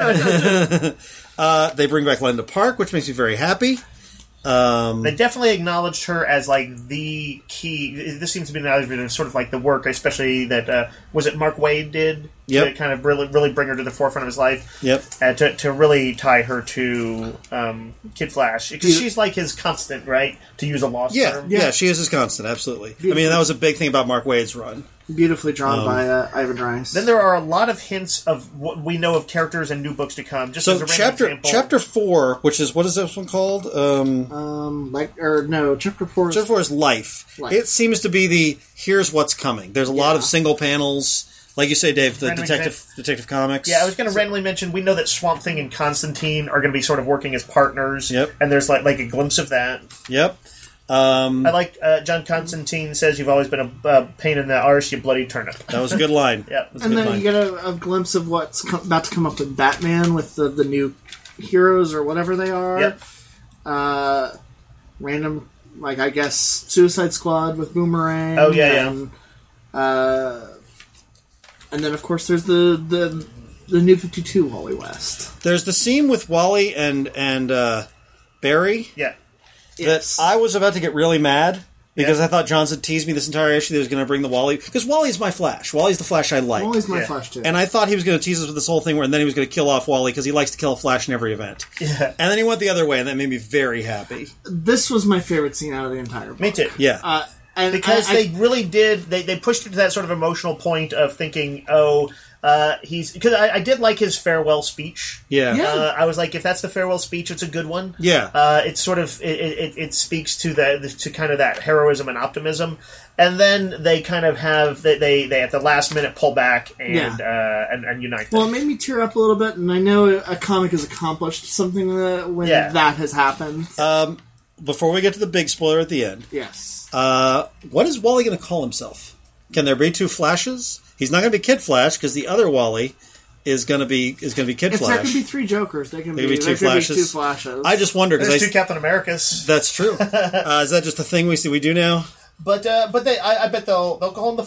uh, they bring back Linda Park, which makes me very happy. Um, They definitely acknowledged her as like the key. This seems to be an acknowledgement of sort of like the work, especially that uh, was it Mark Waid did Yep. to kind of really really bring her to the forefront of his life. Yep. Uh, to to really tie her to um, Kid Flash because Yeah. she's like his constant, right? To use a lost yeah, term. yeah, she is his constant, absolutely. I mean, that was a big thing about Mark Waid's run. Beautifully drawn Um, by uh, Ivan Rice. Then there are a lot of hints of what we know of characters and new books to come. Just as a So random chapter example, chapter four, which is, what is this one called? Um, um, like or no, chapter four. Is, chapter four is Life. Life. It seems to be the, here's what's coming. There's a lot Yeah. of single panels. Like you say, Dave, the Random detective example. detective comics. Yeah, I was going to randomly mention we know that Swamp Thing and Constantine are going to be sort of working as partners. Yep. And there's like like a glimpse of that. Yep. Um, I like uh, John Constantine says you've always been a uh, pain in the arse, you bloody turnip. that was a good line. Yeah. That was a and good then line. you get a, a glimpse of what's co- about to come up with Batman with the, the new heroes or whatever they are. Yep. Uh, random, like I guess Suicide Squad with Boomerang. Oh, yeah, yeah. and, Uh, and then of course there's the the the new fifty-two Wally West. There's the scene with Wally and and uh, Barry Yeah. Yes. that I was about to get really mad because Yeah. I thought Johnson teased me this entire issue that he was going to bring the Wally, because Wally's my Flash. Wally's the Flash I like. Wally's my Yeah. Flash too. And I thought he was going to tease us with this whole thing where, and then he was going to kill off Wally because he likes to kill a Flash in every event. Yeah. And then he went the other way, and that made me very happy. This was my favorite scene out of the entire book. Me too. Yeah. Uh, and Because I, they really did, they, they pushed it to that sort of emotional point of thinking, oh, uh, he's. Because I, I did like his farewell speech. yeah. Yeah. Uh, I was like, if that's the farewell speech, it's a good one. Yeah. Uh, it's sort of it, it, it speaks to the to kind of that heroism and optimism, and then they kind of have they they, they at the last minute pull back and Yeah. uh, and, and unite. Well, them. it made me tear up a little bit, and I know a comic has accomplished something uh, when Yeah. that has happened. Um, before we get to the big spoiler at the end, yes. uh, what is Wally going to call himself? Can there be two Flashes? He's not going to be Kid Flash because the other Wally is going to be is going to be Kid If Flash. there could be three Jokers, there can There be, could be two there could be Flashes. two Flashes. I just wonder There's because two Captain Americas, that's true. uh, is that just a thing we see we do now? but uh, but they I, I bet they'll they'll call him the Flasher.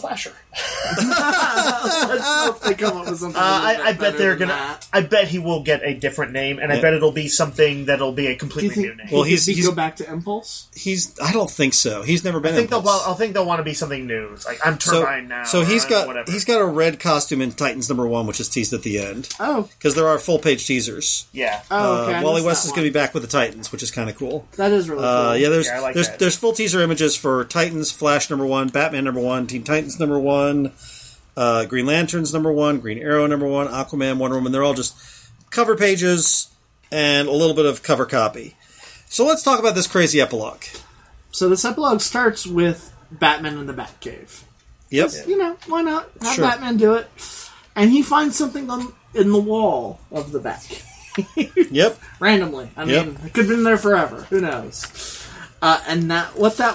Let's hope they come up with something. Uh, a little I, bit I bet better they're than gonna. that. I bet he will get a different name, and I Yeah. bet it'll be something that'll be a Do you completely think new name. Well, well, he's- he he's- go back to Impulse? He's. I don't think so. He's never been. I think they'll. Impulse. Well, I think they'll want to be something new. It's like I'm so, Turbine now. so he's or got whatever. he's got a red costume in Titans number one, which is teased at the end Oh, because there are full page teasers. yeah. oh, okay. uh, I Wally missed West that is one. going to be back with the Titans, which is kind of cool. That is really cool. Uh, yeah, there's Yeah, I like there's that. there's full teaser images for Titans, Flash number one, Batman number one, Teen Titans number one, uh, Green Lanterns number one, Green Arrow number one, Aquaman, Wonder Woman. They're all just cover pages and a little bit of cover copy. So let's talk about this crazy epilogue. So this epilogue starts with Batman in the Batcave. Yep. You know, why not? Have Sure. Batman do it. And he finds something on in the wall of the Batcave. Yep. Randomly. I Yep. mean, it could have been there forever. Who knows? Uh, and that what that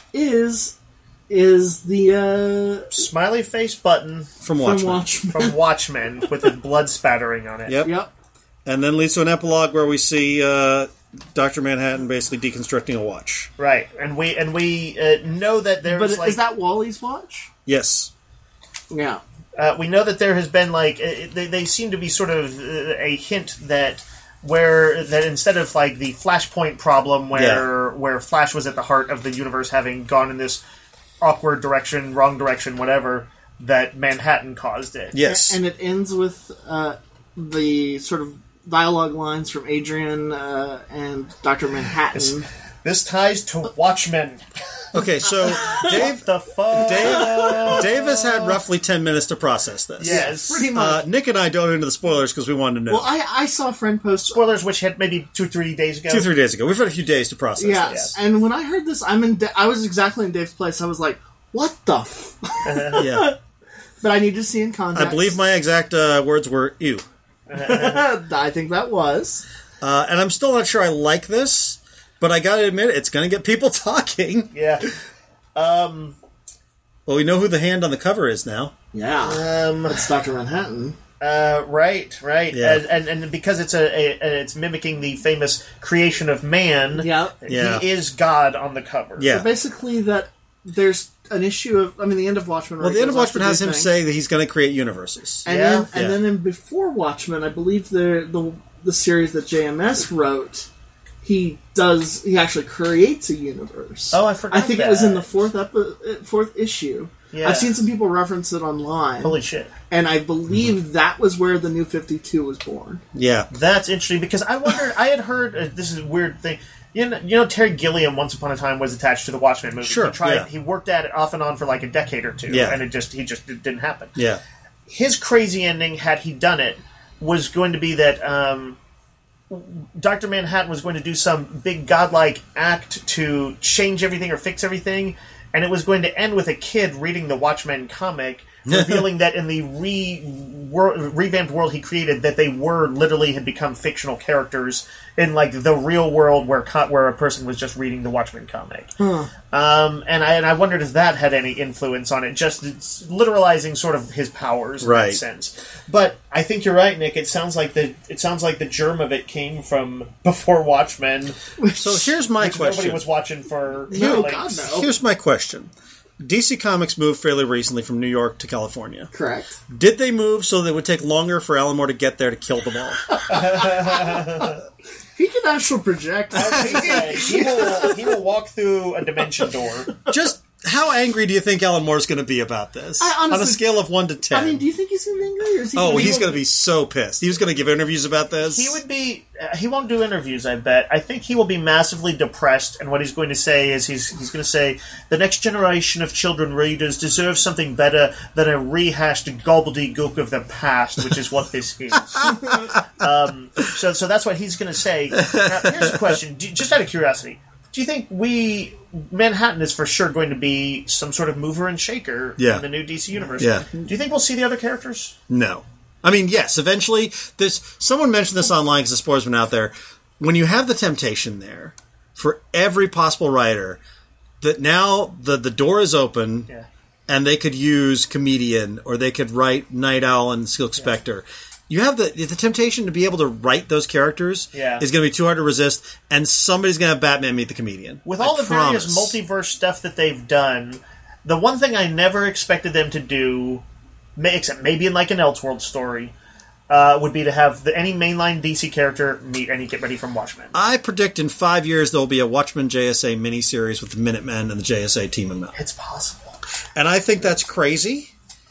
is is the uh, Smiley face button From from Watchmen. Watchmen. from Watchmen with the blood spattering on it. Yep. Yep. And then leads to an epilogue where we see uh, Doctor Manhattan basically deconstructing a watch. Right, and we and we uh, know that there's But like is that Wally's watch? Yes. Yeah. uh, we know that there has been like uh, they, they seem to be sort of uh, a hint that where that instead of like the Flashpoint problem where where Flash was at the heart of the universe having gone in this awkward direction, wrong direction, whatever, that Manhattan caused it. Yes. And it ends with uh, the sort of dialogue lines from Adrian uh, and Doctor Manhattan. This ties to Watchmen. Okay, so Dave The fuck? Dave Dave has had roughly ten minutes to process this. Yes. Pretty much. Uh, Nick and I dove into the spoilers because we wanted to know. Well, I, I saw a friend post. Spoilers, which hit maybe two, three days ago. Two, three days ago. We've had a few days to process Yeah, this. and when I heard this, I'm in. Da- I was exactly in Dave's place. I was like, "What the?" F-? Yeah. But I need to see in context. I believe my exact uh, words were ew. I think that was. Uh, and I'm still not sure I like this, but I gotta admit, it's gonna get people talking. Yeah. Um, Well, we know who the hand on the cover is now. Yeah, um, it's Doctor Manhattan. uh, right, right. Yeah. And, and, and because it's a, a, it's mimicking the famous creation of man, Yeah. Yeah. he is God on the cover. Yeah. So basically, that there's an issue of. I mean, the end of Watchmen. Well, where the he end of goes off to Watchmen has do him things. say that he's gonna create universes. And Yeah. then, and Yeah. then in before Watchmen, I believe the the the series that J M S wrote, he does he actually creates a universe. Oh, I forgot I think it was in that. the fourth epi- fourth issue. Yeah. I've seen some people reference it online, Holy shit. and I believe that was where the New fifty-two was born. Yeah. That's interesting because I wondered, I had heard, uh, this is a weird thing. You know, you know, Terry Gilliam once upon a time was attached to the Watchmen movie. Sure, He tried, yeah. he worked at it off and on for like a decade or two, Yeah. and it just, he just, it didn't happen. Yeah. His crazy ending, had he done it, was going to be that um, Doctor Manhattan was going to do some big godlike act to change everything or fix everything, and it was going to end with a kid reading the Watchmen comic, revealing that in the re wor- revamped world he created, that they were literally had become fictional characters in like the real world where co- where a person was just reading the Watchmen comic. Um, and I and I wondered if that had any influence on it, just it's literalizing sort of his powers in Right. that sense. But I think you're right, Nick. It sounds like the it sounds like the germ of it came from before Watchmen. So here's my Which nobody question. was watching for. No, like, God, no. Here's my question. D C Comics moved fairly recently from New York to California. Correct. Did they move so that it would take longer for Alan Moore to get there to kill them all? He can actually project. he will he will walk through a dimension door. Just how angry do you think Alan Moore's going to be about this? I honestly- On a scale of one to ten. I mean, do you think he's going to be angry? Or is he oh, gonna he's be- going to be so pissed. He was going to give interviews about this. He would be. Uh, he won't do interviews. I bet. I think he will be massively depressed, and what he's going to say is he's he's going to say the next generation of children readers deserve something better than a rehashed gobbledygook of the past, which is what this is. um, so so that's what he's going to say. Now, here's a question, Do- just out of curiosity. Do you think we Manhattan is for sure going to be some sort of mover and shaker Yeah. in the new D C universe? Yeah. Do you think we'll see the other characters? No. I mean, yes, eventually. There's someone mentioned this online because the spoilers went out there. When you have the temptation there for every possible writer, that now the, the door is open Yeah. and they could use Comedian or they could write Night Owl and Silk Spectre. You have the the temptation to be able to write those characters Yeah. is going to be too hard to resist, and somebody's going to have Batman meet the Comedian. With I all the promise. various multiverse stuff that they've done, The one thing I never expected them to do, may- except maybe in like an Elseworld story, uh, would be to have the, any mainline D C character meet any Get Ready from Watchmen. I predict in five years there will be a Watchmen J S A miniseries with the Minutemen and the J S A teaming up. It's possible. And I think that's crazy.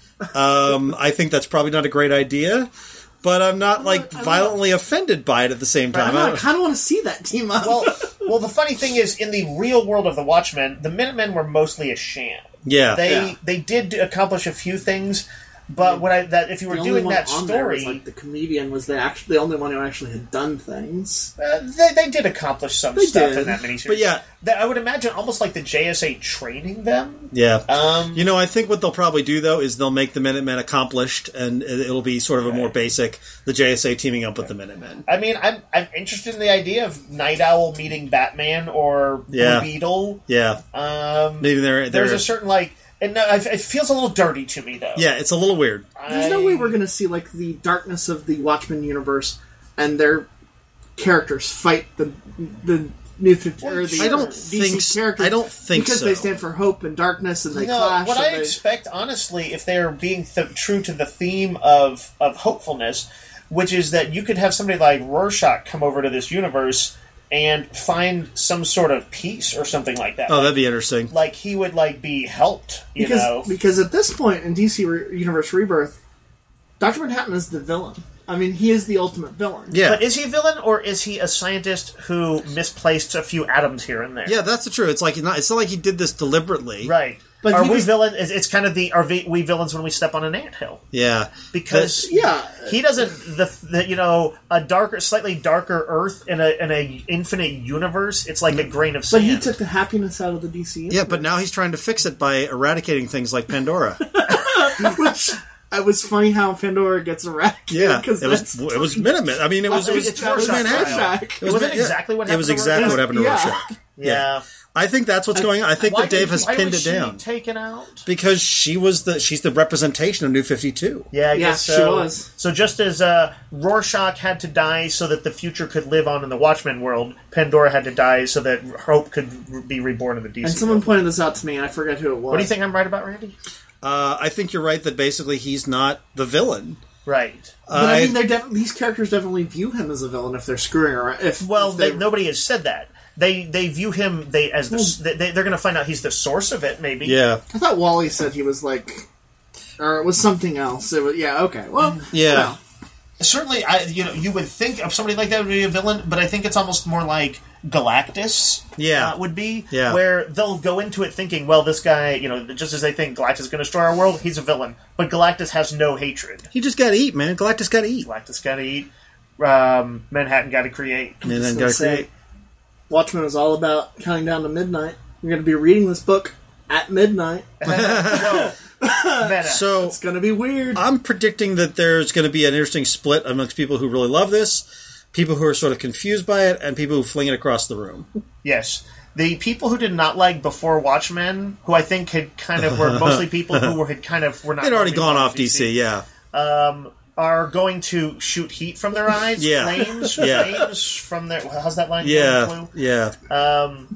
Um, I think that's probably not a great idea. But I'm not, like, violently offended by it at the same time. I, I kind of want to see that team up. Well, well, the funny thing is, in the real world of the Watchmen, the Minutemen were mostly a sham. Yeah. They Yeah. they did accomplish a few things, but when I that if you were the only doing one that on there was, story, like, the comedian was the actually the only one who actually had done things. uh, they they did accomplish some They stuff did. in that miniseries. But yeah. That- I would imagine almost like the J S A training them. Yeah. Um, You know, I think what they'll probably do, though, is they'll make the Minutemen accomplished, and it'll be sort of a more basic, the J S A teaming up with the Minutemen. I mean, I'm I'm interested in the idea of Night Owl meeting Batman or Yeah. Blue Beetle. Yeah. Um, Maybe they're... they're there's a certain like, and no, it it feels a little dirty to me though. yeah, it's a little weird. There's no I- way we're going to see like the darkness of the Watchmen universe and their characters fight the the new fifty or the I don't D C think s- characters. I don't think because so. they stand for hope and darkness and they No, clash. what and I they- expect, honestly, if they're being th- true to the theme of, of hopefulness, which is that you could have somebody like Rorschach come over to this universe and find some sort of peace or something like that. Oh, that'd be interesting. Like he would like be helped, you because know. because at this point in D C Re- Universe Rebirth, Doctor Manhattan is the villain. I mean, he is the ultimate villain. Yeah. But is he a villain or is he a scientist who misplaced a few atoms here and there? Yeah, that's the truth. It's like not, it's not like he did this deliberately. Right. But are he we was- villain? It's it's kind of the are vi- we villains when we step on an anthill? Yeah. Because Yeah. he doesn't the, the you know a darker, slightly darker Earth in a in a infinite universe. It's like a grain of But sand. he took the happiness out of the D C. Yeah, but now he's trying to fix it by eradicating things like Pandora. which it was funny how Pandora gets eradicated. Yeah, because it was it was Minutemen. I mean, it was it was, It's it was Rorschach. Manhattan. Rorschach. It was Wasn't yeah, exactly what It was happened to exactly Rorschach? what happened to Yeah. Rorschach. yeah. I think that's what's going on. I think Why that Dave did- has why pinned was it she down taken out? because she was the she's the representation of New fifty-two. Yeah, I Yeah, guess she so. was. So just as uh, Rorschach had to die so that the future could live on in the Watchmen world, Pandora had to die so that Hope could be reborn in the D C And someone world. pointed this out to me, and I forget who it was. What do you think I'm right about, Randy? Uh, I think you're right that basically he's not the villain. Right. But I Uh, mean, they're def- these characters definitely view him as a villain if they're screwing around. If Well, if they, they- nobody has said that. They they view him they as the they, they're going to find out he's the source of it. Maybe. Yeah, I thought Wally said he was like, or it was something else. It was, yeah, okay. Well, yeah. well, Certainly, I you know you would think of somebody like that would be a villain, but I think it's almost more like Galactus. Yeah. uh, would be. Yeah. Where they'll go into it thinking, well, this guy, you know, just as they think Galactus is going to destroy our world, he's a villain. But Galactus has no hatred. He just got to eat, man. Galactus got to eat. Galactus got to eat. Um, Manhattan got to create. And I then was got gonna to say, create. Watchmen is all about counting down to midnight. You're going to be reading this book at midnight. No. Meta. So It's going to be weird. I'm predicting that there's going to be an interesting split amongst people who really love this, people who are sort of confused by it, and people who fling it across the room. Yes. The people who did not like before Watchmen, who I think had kind of were mostly people who were had kind of were not They'd already really gone fond off D C, yeah. um, are going to shoot heat from their eyes. Yeah. Flames, Yeah. flames from their. How's that line? Yeah, going, yeah. Um,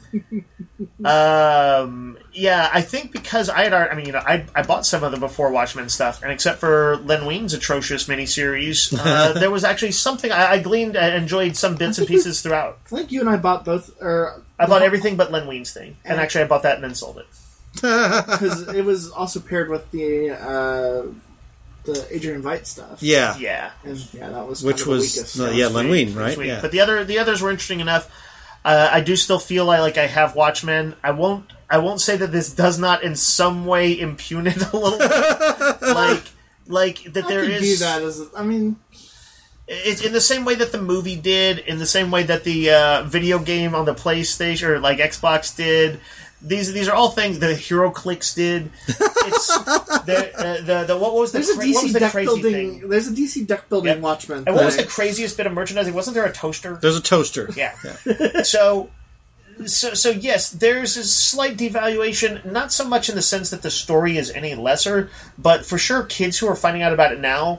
um, yeah, I think because I had, already, I mean, you know, I, I bought some of the before Watchmen stuff, and except for Len Wein's atrocious miniseries, uh, there was actually something I, I gleaned and enjoyed some bits and pieces throughout. I think you and I bought both, or I bought everything but Len Wein's thing, and actually I bought that and then sold it. because it was also paired with the uh, the Adrian Veidt stuff. Yeah. Yeah. And yeah, that was Which kind of the was, weakest. no, stuff. yeah, Len Wein, Sweet, right? sweet. Yeah. But the other the others were interesting enough. Uh, I do still feel like, like I have Watchmen. I won't I won't say that this does not in some way impugn it a little bit. like like that I there could is view that as. I mean, it's in the same way that the movie did, in the same way that the uh, video game on the PlayStation or like Xbox did. These these are all things the HeroClix did. It's the, uh, the the what was the there's a cra- D what C was the deck crazy building. thing? There's a D C deck building Yep. Watchmen. And what was the thing. craziest bit of merchandising? Wasn't there a toaster? There's a toaster. Yeah. so, so, so yes, there's a slight devaluation. Not so much in the sense that the story is any lesser, but for sure, kids who are finding out about it now,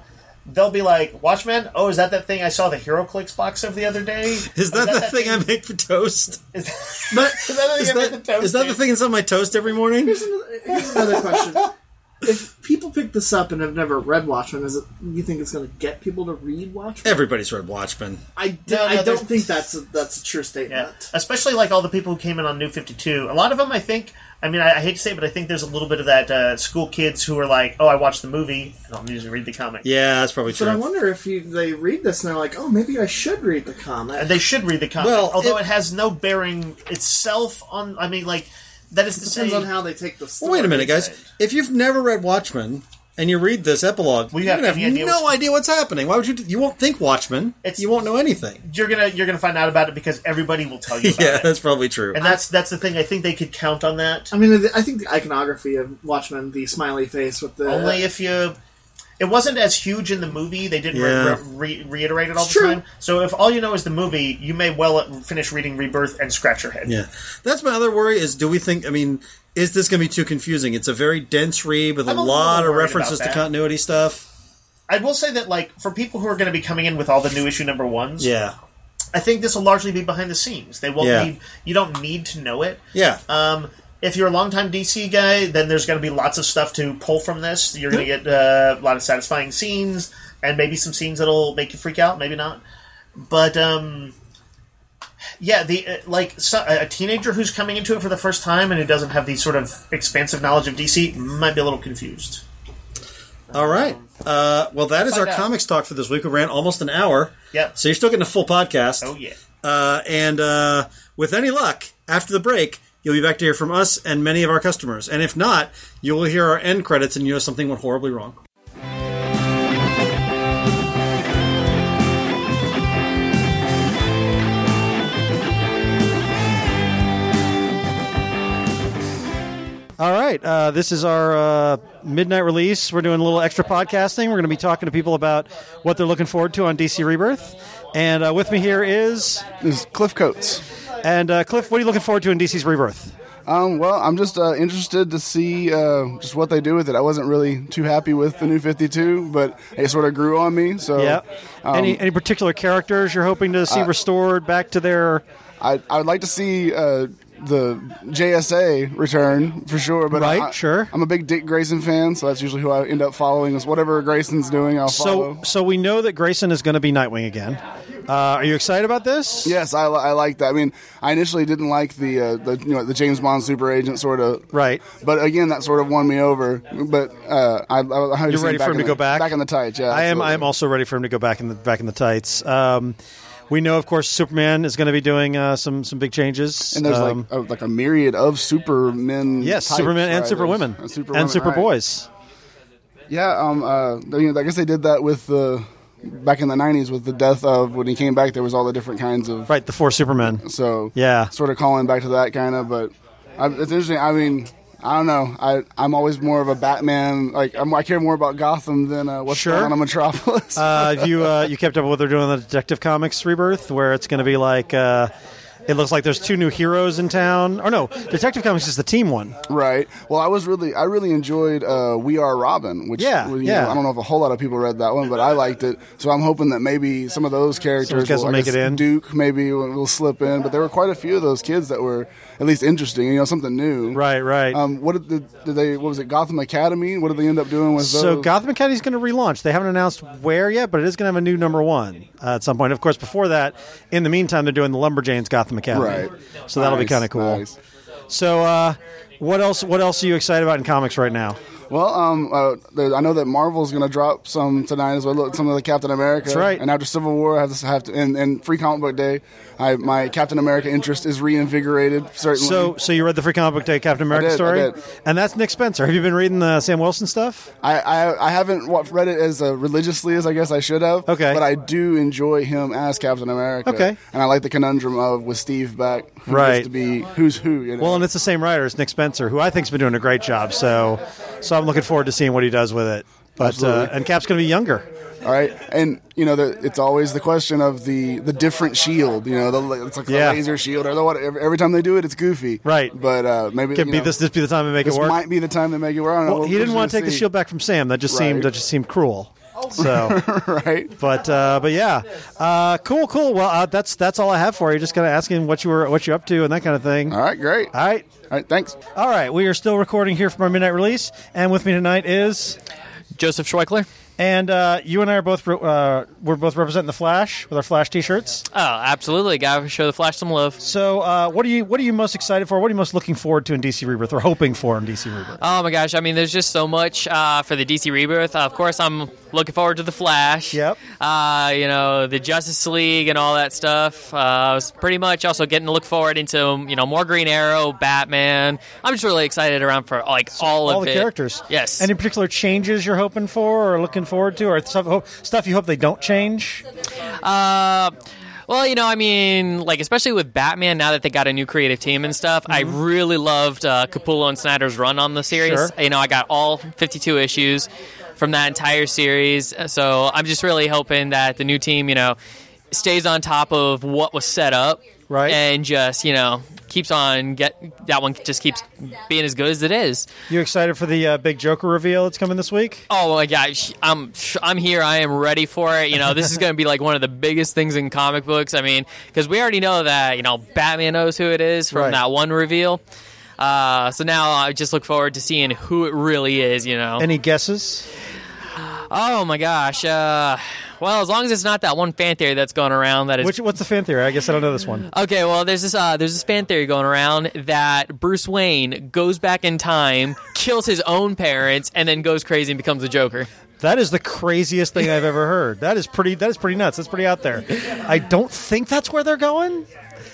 they'll be like, Watchmen? Oh, is that that thing I saw the HeroClix box of the other day? Is that, is that the that thing, thing I make for toast? Is, But is that the Is thing I that, make the toast is that the in? thing that's on my toast every morning? here's another, here's another question. If people pick this up and have never read Watchmen, is it you think it's going to get people to read Watchmen? Everybody's read Watchmen. I, d- No, no, I don't there's- think that's a, that's a true statement. Yeah, especially like all the people who came in on New fifty-two. A lot of them, I think. I mean, I, I hate to say it, but I think there's a little bit of that uh, school kids who are like, "Oh, I watched the movie, and I'll usually read the comic." Yeah, that's probably true. But I wonder if you, they read this and they're like, "Oh, maybe I should read the comic." And they should read the comic, Well, although it- it, has no bearing itself on. I mean, like that is to Depends say, on how they take the story. Well, wait a minute, guys. Right. If you've never read Watchmen and you read this epilogue, Well, you you're have gonna have any idea no what's- idea what's happening. Why would you? You won't think Watchmen. It's- you won't know anything. you're gonna you're gonna find out about it because everybody will tell you about Yeah, it. that's probably true. And that's that's the thing. I think they could count on that. I mean, I think the iconography of Watchmen, the smiley face with the Only if you. It wasn't as huge in the movie. They didn't Yeah. re- re- reiterate it all It's the true. time. So if all you know is the movie, you may well finish reading Rebirth and scratch your head. Yeah, that's my other worry. Is do we think? I mean, is this going to be too confusing? It's a very dense read with a I'm a lot little of worried references about to that. continuity stuff. I will say that, like, for people who are going to be coming in with all the new issue number ones, Yeah, I think this will largely be behind the scenes. They won't Yeah. need. You don't need to know it. yeah. Um, if you're a longtime D C guy, then there's going to be lots of stuff to pull from this. You're going to get uh, a lot of satisfying scenes, and maybe some scenes that'll make you freak out, maybe not. But um, yeah, the uh, like so, a teenager who's coming into it for the first time and who doesn't have the sort of expansive knowledge of D C might be a little confused. All right. Uh, well, that is our Find out. comics talk for this week. We ran almost an hour. Yep. So you're still getting a full podcast. Oh yeah. Uh, and uh, with any luck, after the break, you'll be back to hear from us and many of our customers. And if not, you will hear our end credits and you know something went horribly wrong. All right, uh, this is our uh, midnight release. We're doing a little extra podcasting. We're going to be talking to people about what they're looking forward to on D C Rebirth. And uh, with me here is... This is Cliff Coates. And uh, Cliff, what are you looking forward to in D C's Rebirth? Um, well, I'm just uh, interested to see uh, just what they do with it. I wasn't really too happy with the new fifty-two, but it sort of grew on me. So, Yeah. um, any any particular characters you're hoping to see restored back to their... I I would like to see uh, the J S A return for sure. But Right, I, sure. I'm a big Dick Grayson fan, so that's usually who I end up following. Is whatever Grayson's doing, I'll follow. So so we know that Grayson is going to be Nightwing again. Uh, are you excited about this? Yes, I, li- I like that. I mean, I initially didn't like the uh, the you know the James Bond super agent sort of, Right. But again, that sort of won me over. But uh, I, I, I You're ready for him to the, go back? back in the tights. Yeah, I am. absolutely. I am also ready for him to go back in the back in the tights. Um, we know, of course, Superman is going to be doing uh, some some big changes. And there's Um, like a, like a myriad of Supermen. yes, types, Superman and right? Superwomen There's- uh, Superwomen, and Superboys. Right. Yeah, um, uh, you know, I guess they did that with the back in the nineties with the death of when he came back. There was all the different kinds of Right, the four Supermen. So Yeah. sort of calling back to that kind of. But I, it's interesting. I mean. I don't know. I, I'm always more of a Batman. Like I'm, I care more about Gotham than uh, what's Sure. going on in Metropolis. Uh, have you uh, you kept up with what they're doing in the Detective Comics Rebirth, where it's going to be like uh, it looks like there's two new heroes in town. Or no, Detective Comics is the team one. Right. Well, I was really, I really enjoyed uh, We Are Robin, which Yeah, you yeah. know, I don't know if a whole lot of people read that one, but I liked it. So I'm hoping that maybe some of those characters guys will I make guess it in. Duke maybe will, will slip in, but there were quite a few of those kids that were at least interesting. You know, something new. Right, right. Um, what did, the, did they? What was it? Gotham Academy? What did they end up doing with those? So Gotham Academy is going to relaunch. They haven't announced where yet, but it is going to have a new number one uh, at some point. Of course, before that, in the meantime, they're doing the Lumberjanes Gotham Academy. Right. So that'll be Nice, kind of cool. nice. So uh, what else? What else are you excited about in comics right now? Well, um, uh, there, I know that Marvel's going to drop some tonight as well. Some of the Captain America. That's right. And after Civil War, I have to have to. And, and Free Comic Book Day, I, my Captain America interest is reinvigorated. Certainly. So, so you read the Free Comic Book Day Captain America did, I story, did. and that's Nick Spencer. Have you been reading the Sam Wilson stuff? I, I I haven't wa- read it as uh, religiously as I guess I should have. Okay. But I do enjoy him as Captain America. Okay. And I like the conundrum of with Steve back, who Right. gets to be who's who. You know? Well, and it's the same writer as Nick Spencer, who I think's been doing a great job. So, so I'm looking forward to seeing what he does with it. But uh, Absolutely. and Cap's going to be younger. All right, and you know, the, it's always the question of the, the different shield. You know, the, it's like Yeah. the laser shield or the what. Every, every time they do it, it's goofy. Right. But uh, maybe Can you be know, this this be the time to make This it work? might be the time to make it work. I don't know. Well, he We're didn't just want to gonna take the see. shield back from Sam. That just Right. seemed that just seemed cruel. So, right. but uh, but yeah, uh, cool, cool. Well, uh, that's that's all I have for you. Just kind of asking what you were what you're up to and that kind of thing. All right, great. All right, all right. Thanks. All right, we are still recording here from our midnight release, and with me tonight is Joseph Schweickler. And uh, you and I are both uh, we're both representing the Flash with our Flash T-shirts. Oh, absolutely! Got to show the Flash some love. So, uh, what are you what are you most excited for? What are you most looking forward to in D C Rebirth, or hoping for in D C Rebirth? Oh my gosh! I mean, there's just so much uh, for the D C Rebirth. Uh, of course, I'm looking forward to the Flash. Yep. Uh, you know, the Justice League and all that stuff. Uh, I was pretty much also getting to look forward into you know more Green Arrow, Batman. I'm just really excited around for like all, all of the it. characters. Yes. Any particular changes you're hoping for, or looking forward to, or stuff, stuff you hope they don't change? Uh, well, you know, I mean, like, especially with Batman, now that they got a new creative team and stuff, mm-hmm. I really loved uh, Capullo and Snyder's run on the series. Sure. You know, I got all fifty-two issues from that entire series, so I'm just really hoping that the new team, you know, stays on top of what was set up. Right. And just, you know, keeps on, get that one just keeps being as good as it is. You excited for the uh, big Joker reveal that's coming this week? Oh my gosh, I'm I'm here. I am ready for it. You know, this is going to be like one of the biggest things in comic books. I mean, because we already know that, you know, Batman knows who it is from right. that one reveal. Uh, so now I just look forward to seeing who it really is, you know. Any guesses? Oh my gosh. Uh, well, as long as it's not that one fan theory that's going around that is. Which, what's the fan theory? I guess I don't know this one. Okay, well, there's this uh, there's this fan theory going around that Bruce Wayne goes back in time, kills his own parents, and then goes crazy and becomes the Joker. That is the craziest thing I've ever heard. That is pretty. That is pretty nuts. That's pretty out there. I don't think that's where they're going.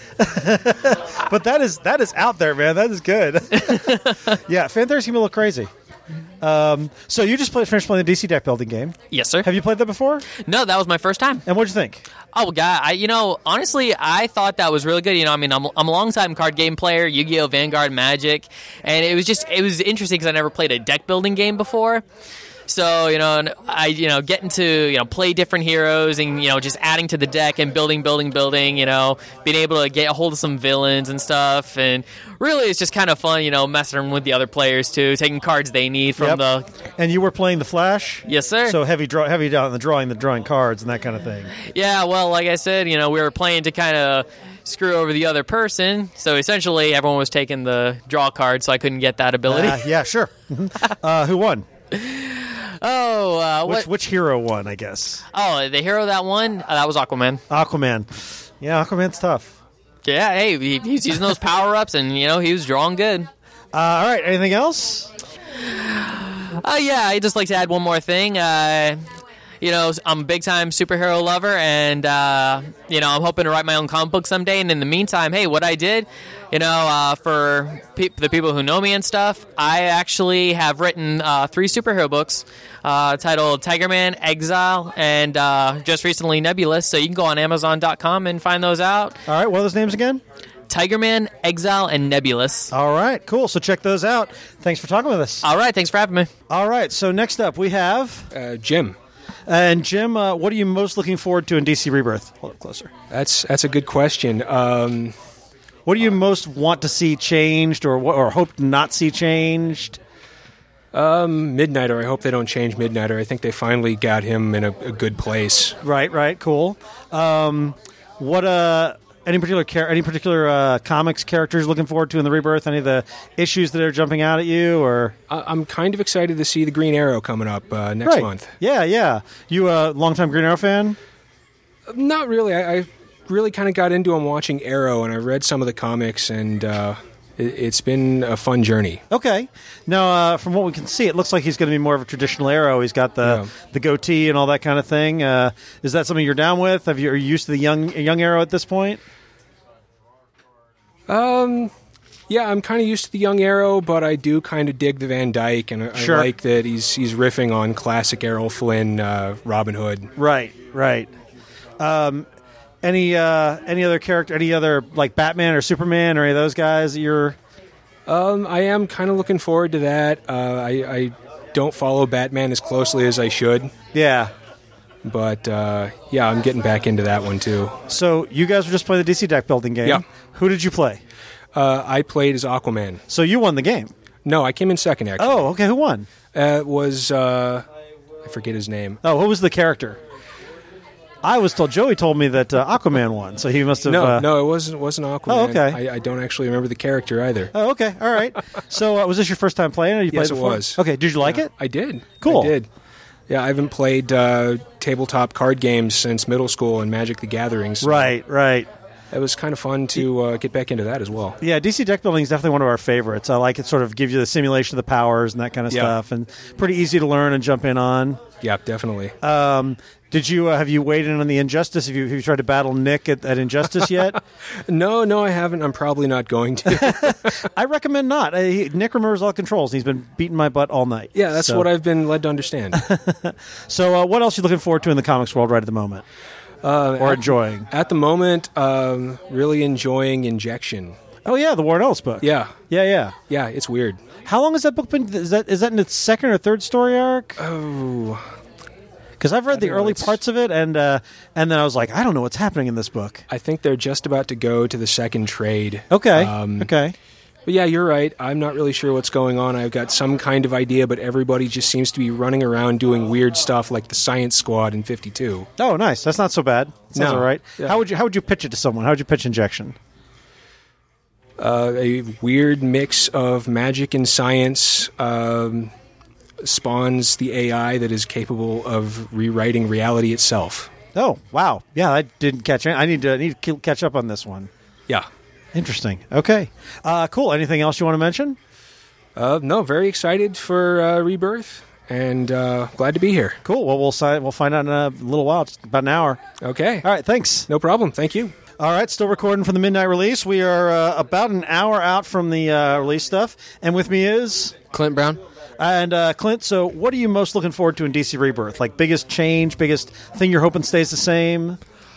But that is that is out there, man. That is good. Yeah, fan theories seem a little crazy. Um, so you just played, finished playing the D C deck building game. Yes, sir. Have you played that before? No, that was my first time. And what'd you think? Oh, God. I, you know, honestly, I thought that was really good. You know, I mean, I'm, I'm a long-time card game player, Yu-Gi-Oh!, Vanguard, Magic, and it was just, it was interesting because I never played a deck building game before. So, you know, I, you know, getting to, you know, play different heroes and, you know, just adding to the deck and building, building, building, you know, being able to get a hold of some villains and stuff. And really, it's just kind of fun, you know, messing with the other players, too, taking cards they need from Yep. the... And you were playing the Flash? Yes, sir. So heavy draw, heavy down the drawing, the drawing cards and that kind of thing. Yeah, well, like I said, you know, we were playing to kind of screw over the other person. So essentially, everyone was taking the draw card, so I couldn't get that ability. Uh, yeah, sure. uh, who won? Oh, uh, what? Which, which hero won, I guess? Oh, the hero that won? Uh, that was Aquaman. Aquaman. Yeah, Aquaman's tough. Yeah, hey, he, he's using those power-ups, and, you know, he was drawing good. Uh, all right, anything else? Uh, yeah, I'd just like to add one more thing. Uh, you know, I'm a big-time superhero lover, and, uh, you know, I'm hoping to write my own comic book someday. And in the meantime, hey, what I did, you know, uh, for pe- the people who know me and stuff, I actually have written uh, three superhero books uh, titled Tiger Man, Exile, and uh, just recently Nebulous. So you can go on Amazon dot com and find those out. All right, what are those names again? Tiger Man, Exile, and Nebulous. All right, cool. So check those out. Thanks for talking with us. All right, thanks for having me. All right, so next up we have... Uh, Jim. And Jim, uh, what are you most looking forward to in D C Rebirth? Hold it closer. That's that's a good question. Um, what do you most want to see changed, or or hope to not see changed? Um, Midnighter. I hope they don't change Midnighter. I think they finally got him in a, a good place. Right, right, cool. Um, what uh, any particular char- any particular uh, comics characters looking forward to in the Rebirth? Any of the issues that are jumping out at you, or I- I'm kind of excited to see the Green Arrow coming up uh, next right. month. Yeah, yeah. You a longtime Green Arrow fan? Not really. I, I really kind of got into him watching Arrow, and I read some of the comics, and uh, it, it's been a fun journey. Okay. Now, uh, from what we can see, it looks like he's going to be more of a traditional Arrow. He's got the, Yeah. the goatee and all that kind of thing. Uh, is that something you're down with? Have you, are you used to the young young Arrow at this point? Um, yeah, I'm kind of used to the young Arrow, but I do kind of dig the Van Dyke, and I, Sure. I like that he's he's riffing on classic Errol Flynn, uh, Robin Hood. Right, right. Um, any uh, any other character, any other like Batman or Superman or any of those guys that you're... Um, I am kind of looking forward to that. Uh, I, I don't follow Batman as closely as I should, Yeah. but uh, yeah, I'm getting back into that one too. So you guys were just playing the D C deck building game. Yeah. Who did you play? Uh, I played as Aquaman. So you won the game. No, I came in second actually. Oh, okay. Who won? Uh, it was uh, I forget his name. Oh, what was the character? I was told, Joey told me that uh, Aquaman won, so he must have... No, uh, no, it wasn't, wasn't Aquaman. Oh, okay. I, I don't actually remember the character either. Oh, okay, all right. So uh, was this your first time playing it? You Yes, played it before? was. Okay, did you like Yeah, it? I did. Cool. I did. Yeah, I haven't played uh, tabletop card games since middle school and Magic the Gathering. So Right, right. it was kind of fun to uh, get back into that as well. Yeah, D C deck building is definitely one of our favorites. I like it. Sort of gives you the simulation of the powers and that kind of Yeah. stuff, and pretty easy to learn and jump in on. Yeah, definitely. Um, did you uh, have you weighed in on the Injustice? Have you, have you tried to battle Nick at, at Injustice yet? no, no, I haven't. I'm probably not going to. I recommend not. Uh, he, Nick remembers all the controls. And he's been beating my butt all night. yeah, that's So- what I've been led to understand. So, uh, what else are you looking forward to in the comics world right at the moment, Uh, or at, enjoying? at the moment, um, really enjoying Injection. Oh yeah, the Warren Ellis book. Yeah, yeah, yeah. yeah, it's weird. How long has that book been? Is that is that in its second or third story arc? Oh, Because I've read the don't know, early it's- parts of it, and uh, and then I was like, I don't know what's happening in this book. I think they're just about to go to the second trade. Okay, Um, okay. But yeah, you're right. I'm not really sure what's going on. I've got some kind of idea, but everybody just seems to be running around doing weird stuff like the Science Squad in fifty-two. Oh, nice. That's not so bad. Sounds No. all right. Yeah. How would you How would you pitch it to someone? How would you pitch Injection? Uh, a weird mix of magic and science um, spawns the A I that is capable of rewriting reality itself. Oh, wow. Yeah, I didn't catch it. I need to I need to catch up on this one. Yeah. Interesting. Okay. Uh, cool. Anything else you want to mention? Uh, no, very excited for uh, Rebirth, and uh, glad to be here. Cool. Well, we'll si- we'll find out in a little while. It's about an hour. Okay. All right. Thanks. No problem. Thank you. All right, still recording for the midnight release. We are uh, about an hour out from the uh, release stuff, and with me is Clint Brown. and uh, Clint. So, what are you most looking forward to in D C Rebirth? Like biggest change, biggest thing you're hoping stays the same?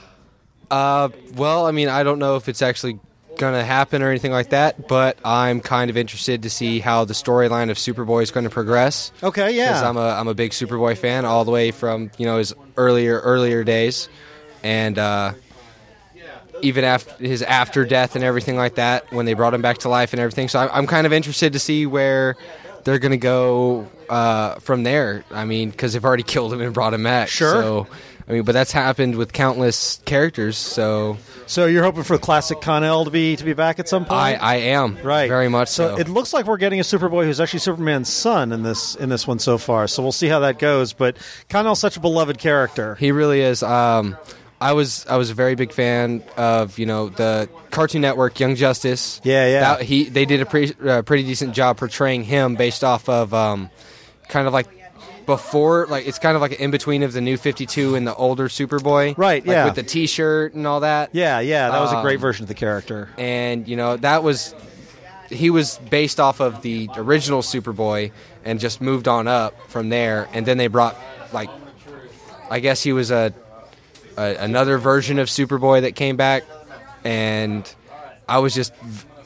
Uh, well, I mean, I don't know if it's actually going to happen or anything like that, but I'm kind of interested to see how the storyline of Superboy is going to progress. Okay, Because yeah. I'm a I'm a big Superboy fan all the way from you know his earlier earlier days, and uh, even after his after death and everything like that, when they brought him back to life and everything. So I'm, I'm kind of interested to see where they're going to go uh, from there. I mean, because they've already killed him and brought him back. Sure. So, I mean, but that's happened with countless characters. So So you're hoping for the classic Con-El to be to be back at some point? I, I am Right, very much so. So it looks like we're getting a Superboy who's actually Superman's son in this in this one so far. So we'll see how that goes. But Con-El's such a beloved character. He really is. Um, I was I was a very big fan of you know the Cartoon Network Young Justice. Yeah, yeah. That, he they did a pretty uh, pretty decent job portraying him based off of um, kind of like before like it's kind of like an in between of the new fifty-two and the older Superboy. Right, like yeah. with the T-shirt and all that. Yeah, yeah, that was a great Um, version of the character. And you know that was he was based off of the original Superboy and just moved on up from there. And then they brought like I guess he was a, a another version of Superboy that came back, and I was just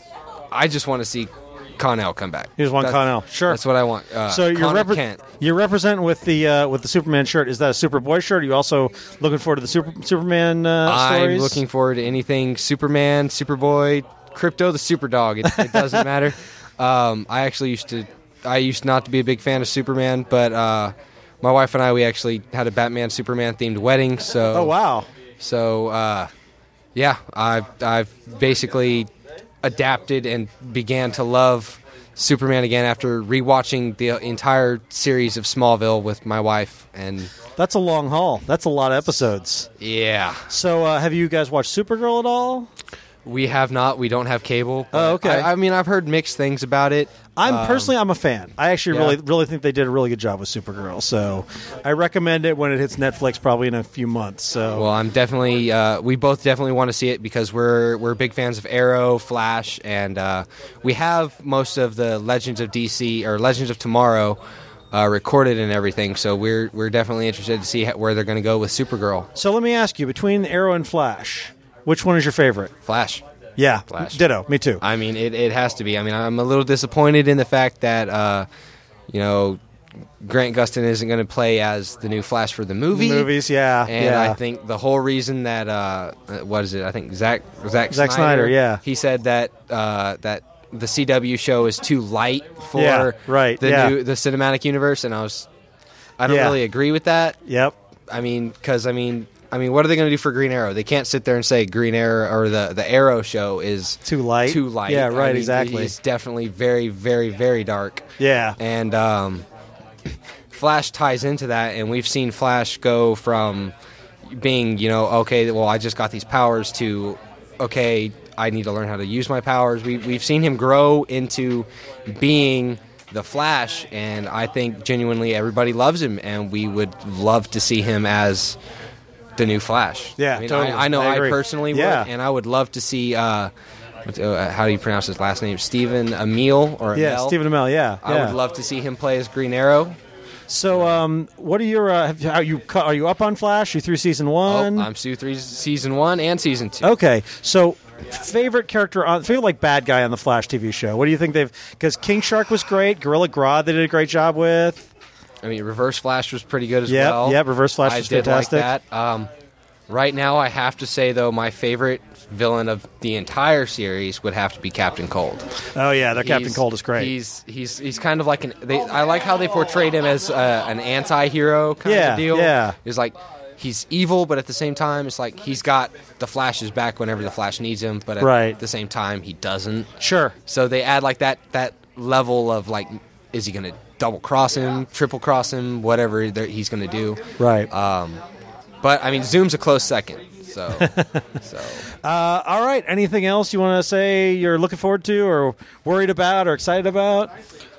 I just want to see Con-El come back. Here's one That's- Con-El. Sure. That's what I want. Uh, So you're Con-El repre- Kent. you're representing with the uh, with the Superman shirt. Is that a Superboy shirt? Are you also looking forward to the Super Superman uh, I'm stories? looking forward to anything Superman, Superboy, Crypto, the Superdog. It, it doesn't matter. Um, I actually used to, I used not to be a big fan of Superman, but uh, my wife and I, we actually had a Batman Superman themed wedding. So, Oh wow! so uh, yeah, I've I've basically adapted and began to love Superman again after rewatching the entire series of Smallville with my wife, and That's a long haul. That's a lot of episodes. yeah. So uh, have you guys watched Supergirl at all? We have not. We don't have cable. Oh, but okay. I, I mean, I've heard mixed things about it. I'm Um, personally, I'm a fan. I actually yeah. really, really think they did a really good job with Supergirl. So, I recommend it when it hits Netflix, probably in a few months. So, Well, I'm definitely. Uh, we both definitely want to see it because we're we're big fans of Arrow, Flash, and uh, we have most of the Legends of D C or Legends of Tomorrow uh, recorded and everything. So we're we're definitely interested to see how, where they're going to go with Supergirl. so let me ask you: between Arrow and Flash, which one is your favorite? Flash. Yeah, Flash. ditto. Me too. I mean, it, it has to be. I mean, I'm a little disappointed in the fact that, uh, you know, Grant Gustin isn't going to play as the new Flash for the movie. The movies, yeah, And yeah. I think the whole reason that, uh, what is it? I think Zack, Zack, Zack Snyder, yeah. He said that, uh, that the C W show is too light for Yeah, right, the yeah. new the cinematic universe, and I was I don't Yeah. really agree with that. Yep. I mean, because I mean, I mean, what are they going to do for Green Arrow? They can't sit there and say Green Arrow or the the Arrow show is Too light. Too light. Yeah, I right, mean, exactly. It's definitely very, very, very dark. Yeah. And um, Flash ties into that, and we've seen Flash go from being, you know, okay, well, I just got these powers to, okay, I need to learn how to use my powers. We, we've seen him grow into being the Flash, and I think genuinely everybody loves him, and we would love to see him as the new Flash. Yeah, I, mean, totally. I, I know I I, agree. personally would, Yeah. and I would love to see, uh, what- uh, how do you pronounce his last name? Stephen Amell or Yeah, Amell? Stephen Amell, yeah. I yeah. would love to see him play as Green Arrow. So, um, what are your? Uh, have, are you cu- are you up on Flash? You through season one? Oh, I'm Sue three season one and season two. Okay, so favorite character on favorite like bad guy on the Flash T V show. What do you think they've? Because King Shark was great, Gorilla Grodd they did a great job with. I mean, Reverse Flash was pretty good as Yep, well. yep, Reverse Flash I was did fantastic. like that. Um, right now, I have to say though, my favorite villain of the entire series would have to be Captain Cold. Oh yeah, their Captain He's- Cold is great. He's he's he's kind of like an. They, I like how they portrayed him as uh, an anti-hero kind Yeah, of deal. yeah. It's like he's evil, but at the same time, it's like he's got the Flash's back whenever the Flash needs him, but at Right. the same time, he doesn't. Sure. So they add like that that level of like, is he going to double cross him, triple cross him, whatever they're- he's going to do. Right. Um, but I mean, Zoom's a close second. So, so Uh, all right. Anything else you want to say you're looking forward to, or worried about, or excited about?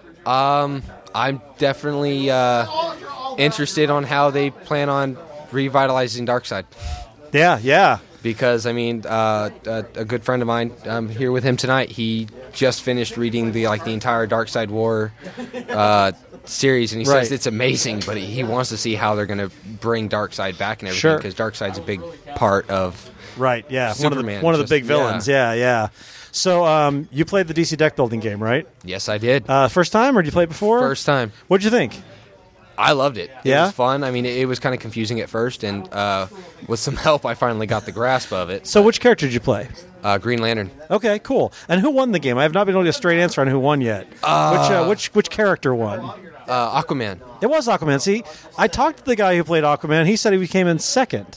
um, I'm definitely uh, interested on how they plan on revitalizing Darkseid. Yeah, yeah. Because I mean, uh, a, a good friend of mine, I'm here with him tonight. He just finished reading the like the entire Darkseid War uh, series, and he Right. says it's amazing. But he, he wants to see how they're going to bring Darkseid back and everything, Sure. because Darkseid's a big part of Right. Yeah. One of the Superman, one of the just- big villains. Yeah, yeah. So, um, you played the D C deck building game, right? Yes, I did. Uh, first time, or did you play it before? First time. What'd you think? I loved it. Yeah? It was fun. I mean, it, it was kind of confusing at first, and uh, with some help, I finally got the grasp of it. So, which character did you play? Uh, Green Lantern. Okay, cool. And who won the game? I have not been able to get a straight answer on who won yet. which uh, which which character won? Uh, Aquaman. It was Aquaman. See, I talked to the guy who played Aquaman. He said he came in second.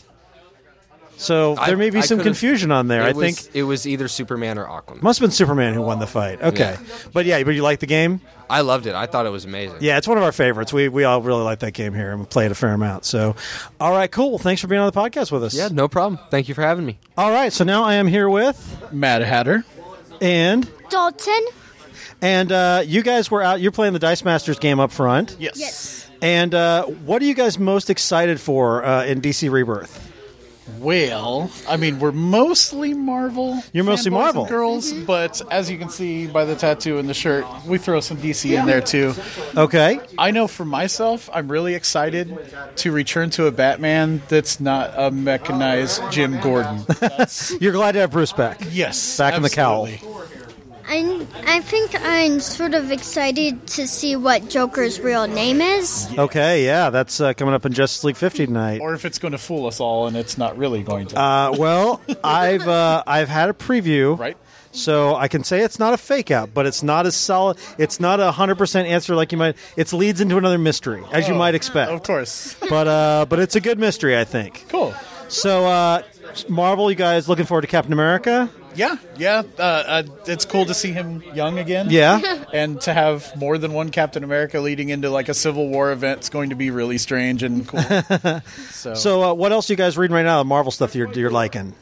So I- there may be I some could've- confusion on there. It I was, think it was either Superman or Aquaman. must have been Superman who won the fight. Okay, Yeah. but yeah, but you like the game? I loved it. I thought it was amazing. Yeah, it's one of our favorites. We we all really like that game here, and we play it a fair amount. So, all right, cool. Well, thanks for being on the podcast with us. Yeah, no problem. Thank you for having me. All right, so now I am here with Mad Hatter. and Dalton. and uh, you guys were out. You're playing the Dice Masters game up front. Yes. Yes. And uh, what are you guys most excited for uh, in D C Rebirth? Well, I mean, we're mostly Marvel. You're mostly fanboys Marvel. and girls, but as you can see by the tattoo and the shirt, we throw some D C in there too. Okay. I know for myself, I'm really excited to return to a Batman that's not a mechanized Jim Gordon. You're glad to have Bruce back. Yes, Back in the cowl. absolutely. I, I think I'm sort of excited to see what Joker's real name is. Okay, yeah, that's uh, coming up in Justice League fifty tonight. Or if it's going to fool us all, and it's not really going to. Uh, well, I've uh, I've had a preview, Right. So I can say it's not a fake out, but it's not as solid. It's not a hundred percent answer like you might. It leads into another mystery, as you Oh, might expect. Of course. But uh, but it's a good mystery, I think. Cool. So uh, Marvel, you guys looking forward to Captain America? Yeah, yeah. Uh, uh, it's cool to see him young again. Yeah. And to have more than one Captain America leading into like a Civil War event is going to be really strange and cool. so, So uh, what else are you guys reading right now? The Marvel stuff you're you're liking?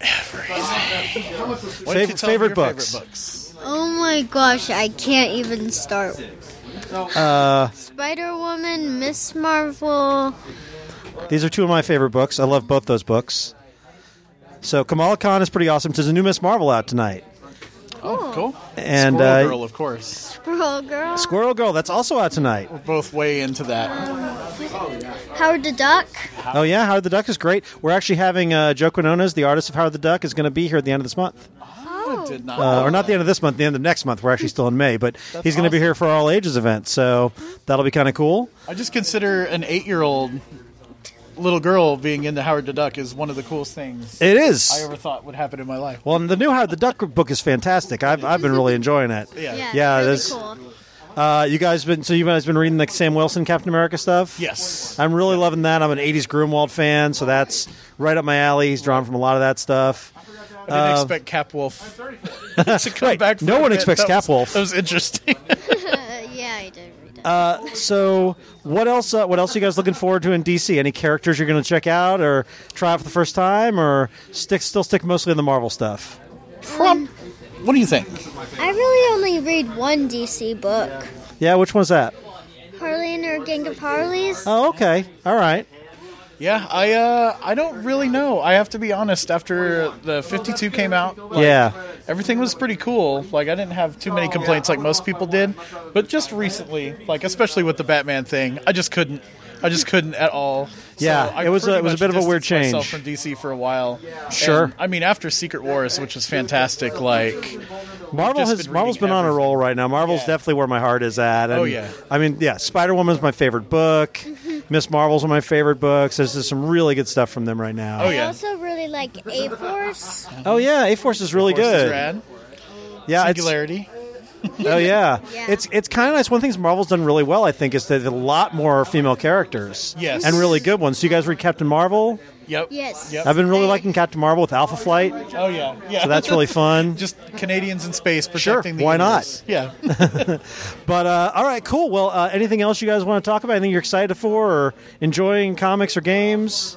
Why don't you fav- tell me favorite your books? Favorite books. Oh my gosh, I can't even start. Uh, Spider Woman, Miss Marvel. These are two of my favorite books. I love both those books. So Kamala Khan is pretty awesome. There's a new Miss Marvel out tonight. Oh, cool. And Squirrel uh, Girl, of course. Squirrel Girl. Squirrel Girl, that's also out tonight. We're both way into that. Howard the Duck. Oh yeah, Howard the Duck is great. We're actually having uh, Joe Quinones, the artist of Howard the Duck, is going to be here at the end of this month. I did not. Uh, or not the end of this month, the end of next month. We're actually still in May, but That's he's going to be awesome. here for our all ages event, so that'll be kind of cool. I just consider an eight-year-old little girl being into Howard the Duck is one of the coolest things It is. I ever thought would happen in my life. Well, and the new Howard the Duck book is fantastic. I've I've been really enjoying it. Yeah. Yeah, Yeah, really there's- cool. Uh, you guys been so you guys been reading the Sam Wilson Captain America stuff? Yes. I'm really loving that. I'm an eighties Grunwald fan, so that's right up my alley. He's drawn from a lot of that stuff. I didn't Uh, expect Cap Wolf to come right. back. For No a one bit. expects That Cap was- Wolf. That was interesting. yeah, I did read it. Uh, so what else? Uh, what else are you guys looking forward to in D C? Any characters you're going to check out or try out for the first time, or stick still stick mostly in the Marvel stuff? Trump. What do you think? I really only read one D C book. Yeah, which one's that? Harley and her Gang of Harleys. Oh, okay, all right. Yeah, I uh, I don't really know. I have to be honest. After the fifty-two came out, like, Yeah. everything was pretty cool. Like I didn't have too many complaints like most people did, but just recently, like especially with the Batman thing, I just couldn't. I just couldn't at all. So Yeah, I it was a- pretty it was a much bit of a weird distanced myself change. from D C for a while. Sure. And, I mean, after Secret Wars, which was fantastic, like Marvel just has been Marvel's reading been on a everything. roll right now. Marvel's Yeah. definitely where my heart is at. And, Oh, yeah. I mean, yeah, Spider Woman's my favorite book. Miss Marvel's one of my favorite books. There's just some really good stuff from them right now. Oh, I yeah. also really like A Force. Oh yeah, A Force is really Force is good. rad. Yeah, it's, Singularity. oh yeah, Yeah. it's it's kind of nice. One of the things Marvel's done really well, I think, is that a lot more female characters. Yes. and really good ones. So you guys read Captain Marvel? Yep. Yes. Yep. I've been really liking Captain Marvel with Alpha Flight, Oh yeah. Yeah. so that's really fun. just Canadians in space Sure, protecting the why not? Indians. Yeah. But uh, all right, cool. Well, uh, anything else you guys want to talk about? Anything you're excited for, or enjoying comics or games?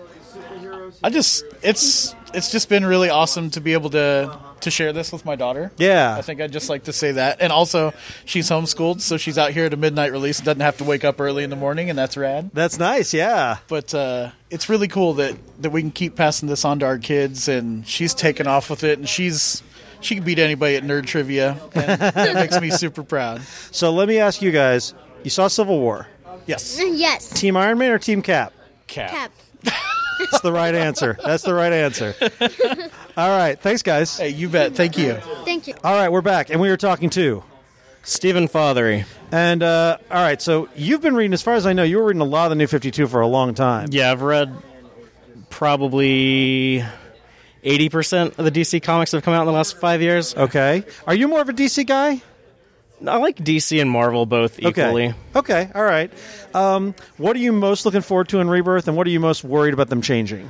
I just it's it's just been really awesome to be able to to share this with my daughter. Yeah. I think I'd just like to say that. And also she's homeschooled, so she's out here at a midnight release, doesn't have to wake up early in the morning, and that's rad. That's nice. Yeah. But uh, it's really cool that, that we can keep passing this on to our kids, and she's taken off with it, and she's she can beat anybody at nerd trivia, and that makes me super proud. So let me ask you guys: you saw Civil War? Yes. Yes. Team Iron Man or Team Cap? Cap. Cap. That's the right answer. That's the right answer. All right. Thanks, guys. Hey, you bet. Thank you. Thank you. All right, we're back, and we were talking to Stephen Fothery. And uh, all right, so you've been reading, as far as I know, you were reading a lot of the New fifty-two for a long time. Yeah, I've read probably eighty percent of the D C comics that have come out in the last five years. Okay. Are you more of a D C guy? I like D C and Marvel both equally. Okay. Okay. All right. Um, what are you most looking forward to in Rebirth, and what are you most worried about them changing?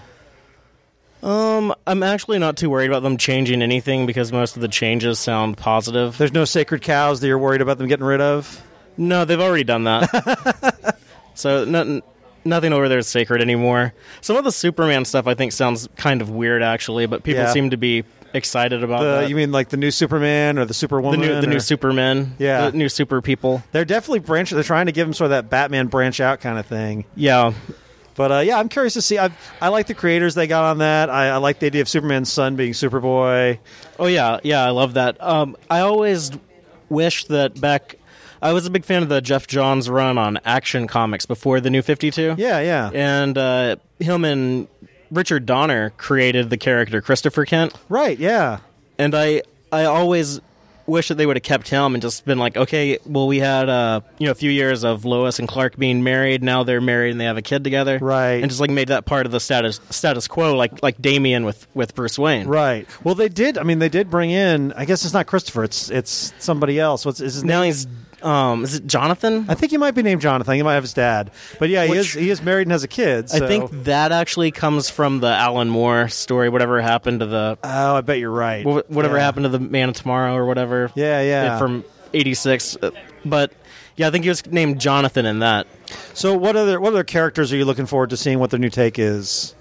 Um, I'm actually not too worried about them changing anything because most of the changes sound positive. There's no sacred cows that you're worried about them getting rid of? No, they've already done that. So nothing, nothing over there is sacred anymore. Some of the Superman stuff I think sounds kind of weird actually, but people Yeah. seem to be excited about The, that. you mean like the new Superman or the the Superwoman? new, the or- new Supermen, Yeah. the new super people. They're definitely branch. They're trying to give them sort of that Batman branch out kind of thing. Yeah, But uh, yeah, I'm curious to see. I I like the creators they got on that. I, I like the idea of Superman's son being Superboy. oh yeah, yeah, I love that. Um, I always wish that back. I was a big fan of the Jeff Johns run on Action Comics before the New fifty-two. Yeah, yeah. And uh, him and Richard Donner created the character Christopher Kent. Right, yeah. And I I always wish that they would have kept him and just been like, okay, well, we had uh, you know a few years of Lois and Clark being married. Now they're married and they have a kid together. Right. And just like made that part of the status status quo, like like Damian with, with Bruce Wayne. Right. Well, they did. I mean, they did bring in. I guess it's not Christopher. It's it's somebody else. What's is his Now name? he's um, is it Jonathan? I think he might be named Jonathan. He might have his dad. But yeah, he Which- is he is married and has a kid. So. I think that actually comes from the Alan Moore story. Whatever happened to the Oh, I bet you're right. wh- whatever Yeah. happened to the Man of Tomorrow or whatever. Yeah, yeah. From eighty-six. But yeah, I think he was named Jonathan in that. So what other what other characters are you looking forward to seeing what their new take is?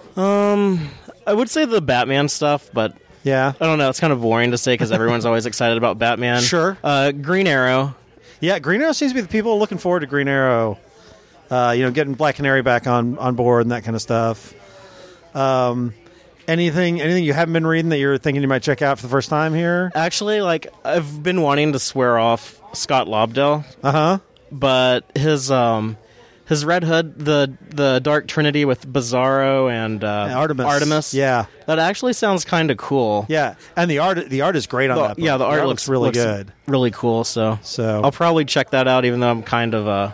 Um, I would say the Batman stuff, but Yeah. I don't know. It's kind of boring to say because everyone's always excited about Batman. Sure. Uh, Green Arrow. Yeah, Green Arrow seems to be the people looking forward to Green Arrow. Uh, you know, getting Black Canary back on, on board and that kind of stuff. Um, anything anything you haven't been reading that you're thinking you might check out for the first time here? Actually, like I've been wanting to swear off Scott Lobdell, Uh huh. but his um his Red Hood, the the Dark Trinity with Bizarro and uh, Artemis. Artemis. Yeah, that actually sounds kind of cool. yeah, and the art the art is great on The- that. book. yeah, the art looks looks- really looks- good. Really cool. So So I'll probably check that out, even though I'm kind of uh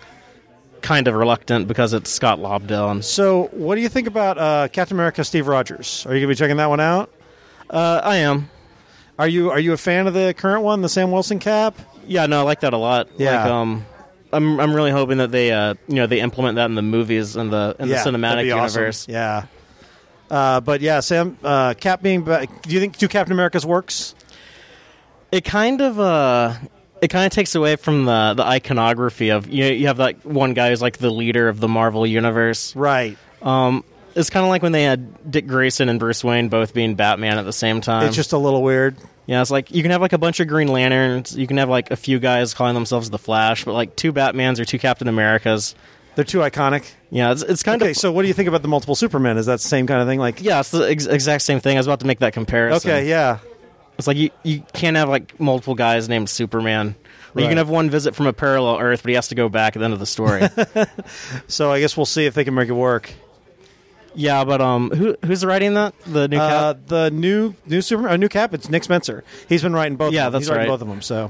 kind of reluctant because it's Scott Lobdell. And, So, what do you think about uh, Captain America: Steve Rogers? Are you gonna be checking that one out? uh, I am. Are you Are you a fan of the current one, the Sam Wilson cap? Yeah, no, I like that a lot. Yeah. Like, um, I'm I'm really hoping that they uh you know they implement that in the movies and the in yeah, the cinematic that'd be awesome. universe. Yeah. Uh, but yeah, Sam, uh, Cap being back, do you think two Captain Americas works? It kind of uh it kind of takes away from the the iconography of you know, you have like one guy who's like the leader of the Marvel universe. Right. Um it's kind of like when they had Dick Grayson and Bruce Wayne both being Batman at the same time. It's just a little weird. Yeah, it's like you can have like a bunch of Green Lanterns, you can have like a few guys calling themselves the Flash, but like two Batmans or two Captain Americas. They're too iconic. Yeah, it's, it's kind okay, of... so what do you think about the multiple Supermen? Is that the same kind of thing? Like, Yeah, it's the ex- exact same thing. I was about to make that comparison. Okay, yeah. It's like you, you can't have like multiple guys named Superman. Like, Right. You can have one visit from a parallel Earth, but he has to go back at the end of the story. So I guess we'll see if they can make it work. Yeah, but um, who who's writing that? The new Uh, Cap? the new new Superman, uh, new Cap. It's Nick Spencer. He's been writing both. Yeah, of them. that's He's writing right. both of them. So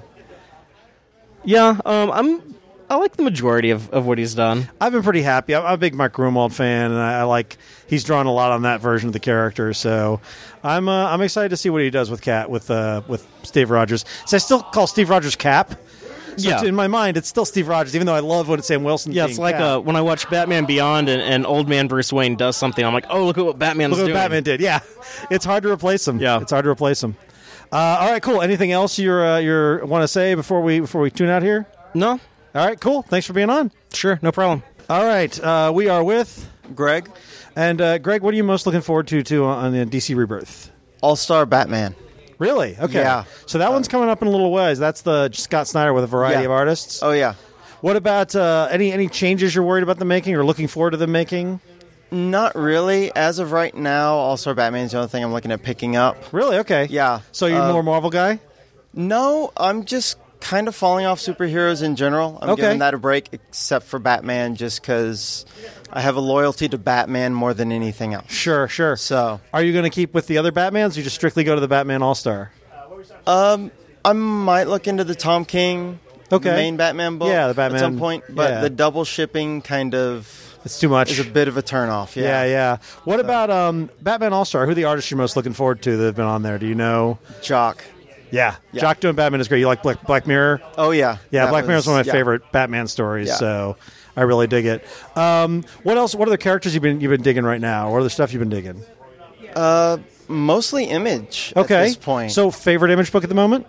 Yeah, um, I'm I like the majority of, of what he's done. I've been pretty happy. I'm I'm a big Mike Grunwald fan, and I, I like he's drawn a lot on that version of the character. So I'm uh, I'm excited to see what he does with Cat with uh, with Steve Rogers. So I still call Steve Rogers Cap. So Yeah. it's- in my mind, it's still Steve Rogers, even though I love what Sam Wilson. Yeah, being it's like Cap. uh, when I watch Batman Beyond and, and old man Bruce Wayne does something, I'm like, oh, look at what Batman's Look at what doing. Batman did. Yeah, it's hard to replace him. Yeah. it's hard to replace him. Uh, all right, cool. Anything else you're uh, you're want to say before we before we tune out here? No. All right, cool. Thanks for being on. Sure, no problem. All right, uh, we are with Greg. And uh, Greg, what are you most looking forward to to on the D C Rebirth? All Star Batman. Really? Okay. Yeah. So that one's coming up in a little ways. That's the Scott Snyder with a variety Yeah. of artists. Oh yeah. What about uh, any any changes you're worried about them making or looking forward to them making? Not really. As of right now, All Star Batman is the only thing I'm looking at picking up. Really? Okay. Yeah. So you're Uh, more Marvel guy? No, I'm just kind of falling off superheroes in general. I'm Okay. giving that a break, except for Batman, just because I have a loyalty to Batman more than anything else. Sure, sure. So, are you going to keep with the other Batmans? Or you just strictly go to the Batman All Star? Um, I might look into the Tom King, Okay. the main Batman book, Yeah, the Batman- at some point. But yeah. the double shipping kind of It's too much. is a bit of a turnoff. Yeah, Yeah, yeah. What about um, Batman All Star? Who are the artists you're most looking forward to that have been on there? Do you know? Jock. Yeah, Yeah. Jock doing Batman is great. You like Black, Black Mirror? Oh yeah, Yeah, That Black Mirror is was- one of my yeah. favorite Batman stories. Yeah. So I really dig it. Um, what else? What other characters you've been you've been digging right now? What other stuff you've been digging? Uh, mostly Image. Okay. At this point, So favorite Image book at the moment?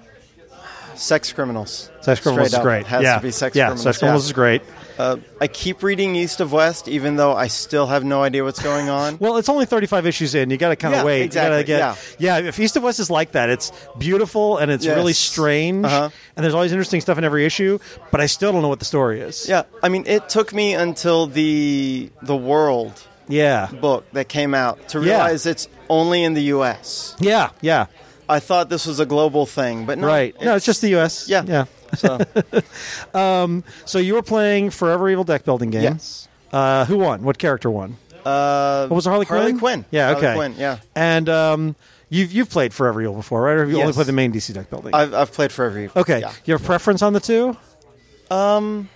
Sex Criminals. Sex Criminals Straight is up. great. Has yeah, to be Sex yeah, Criminals. Sex Criminals yeah. is great. Uh, I keep reading East of West, even though I still have no idea what's going on. Well, it's only thirty-five issues in. You got to kind of Yeah, wait. exactly, You gotta get, yeah. If East of West is like that, it's beautiful and it's Yes. really strange, Uh-huh. and there's always interesting stuff in every issue. But I still don't know what the story is. Yeah, I mean, it took me until the the World Yeah. book that came out to Yeah. realize it's only in the U S. Yeah. Yeah. I thought this was a global thing, but no. Right. No, it's just the U S. Yeah. Yeah. So, Um, so you were playing Forever Evil deck building game. yes. Uh, who won? What character won? Uh, What was it, Harley Quinn? Harley Quinn. Yeah. Harley Okay. Quinn, yeah. And um, you've you've played Forever Evil before, right? Or have you only Yes. played the main D C deck building? I've, I've played Forever Evil. okay. Yeah. You have a preference on the two? Um,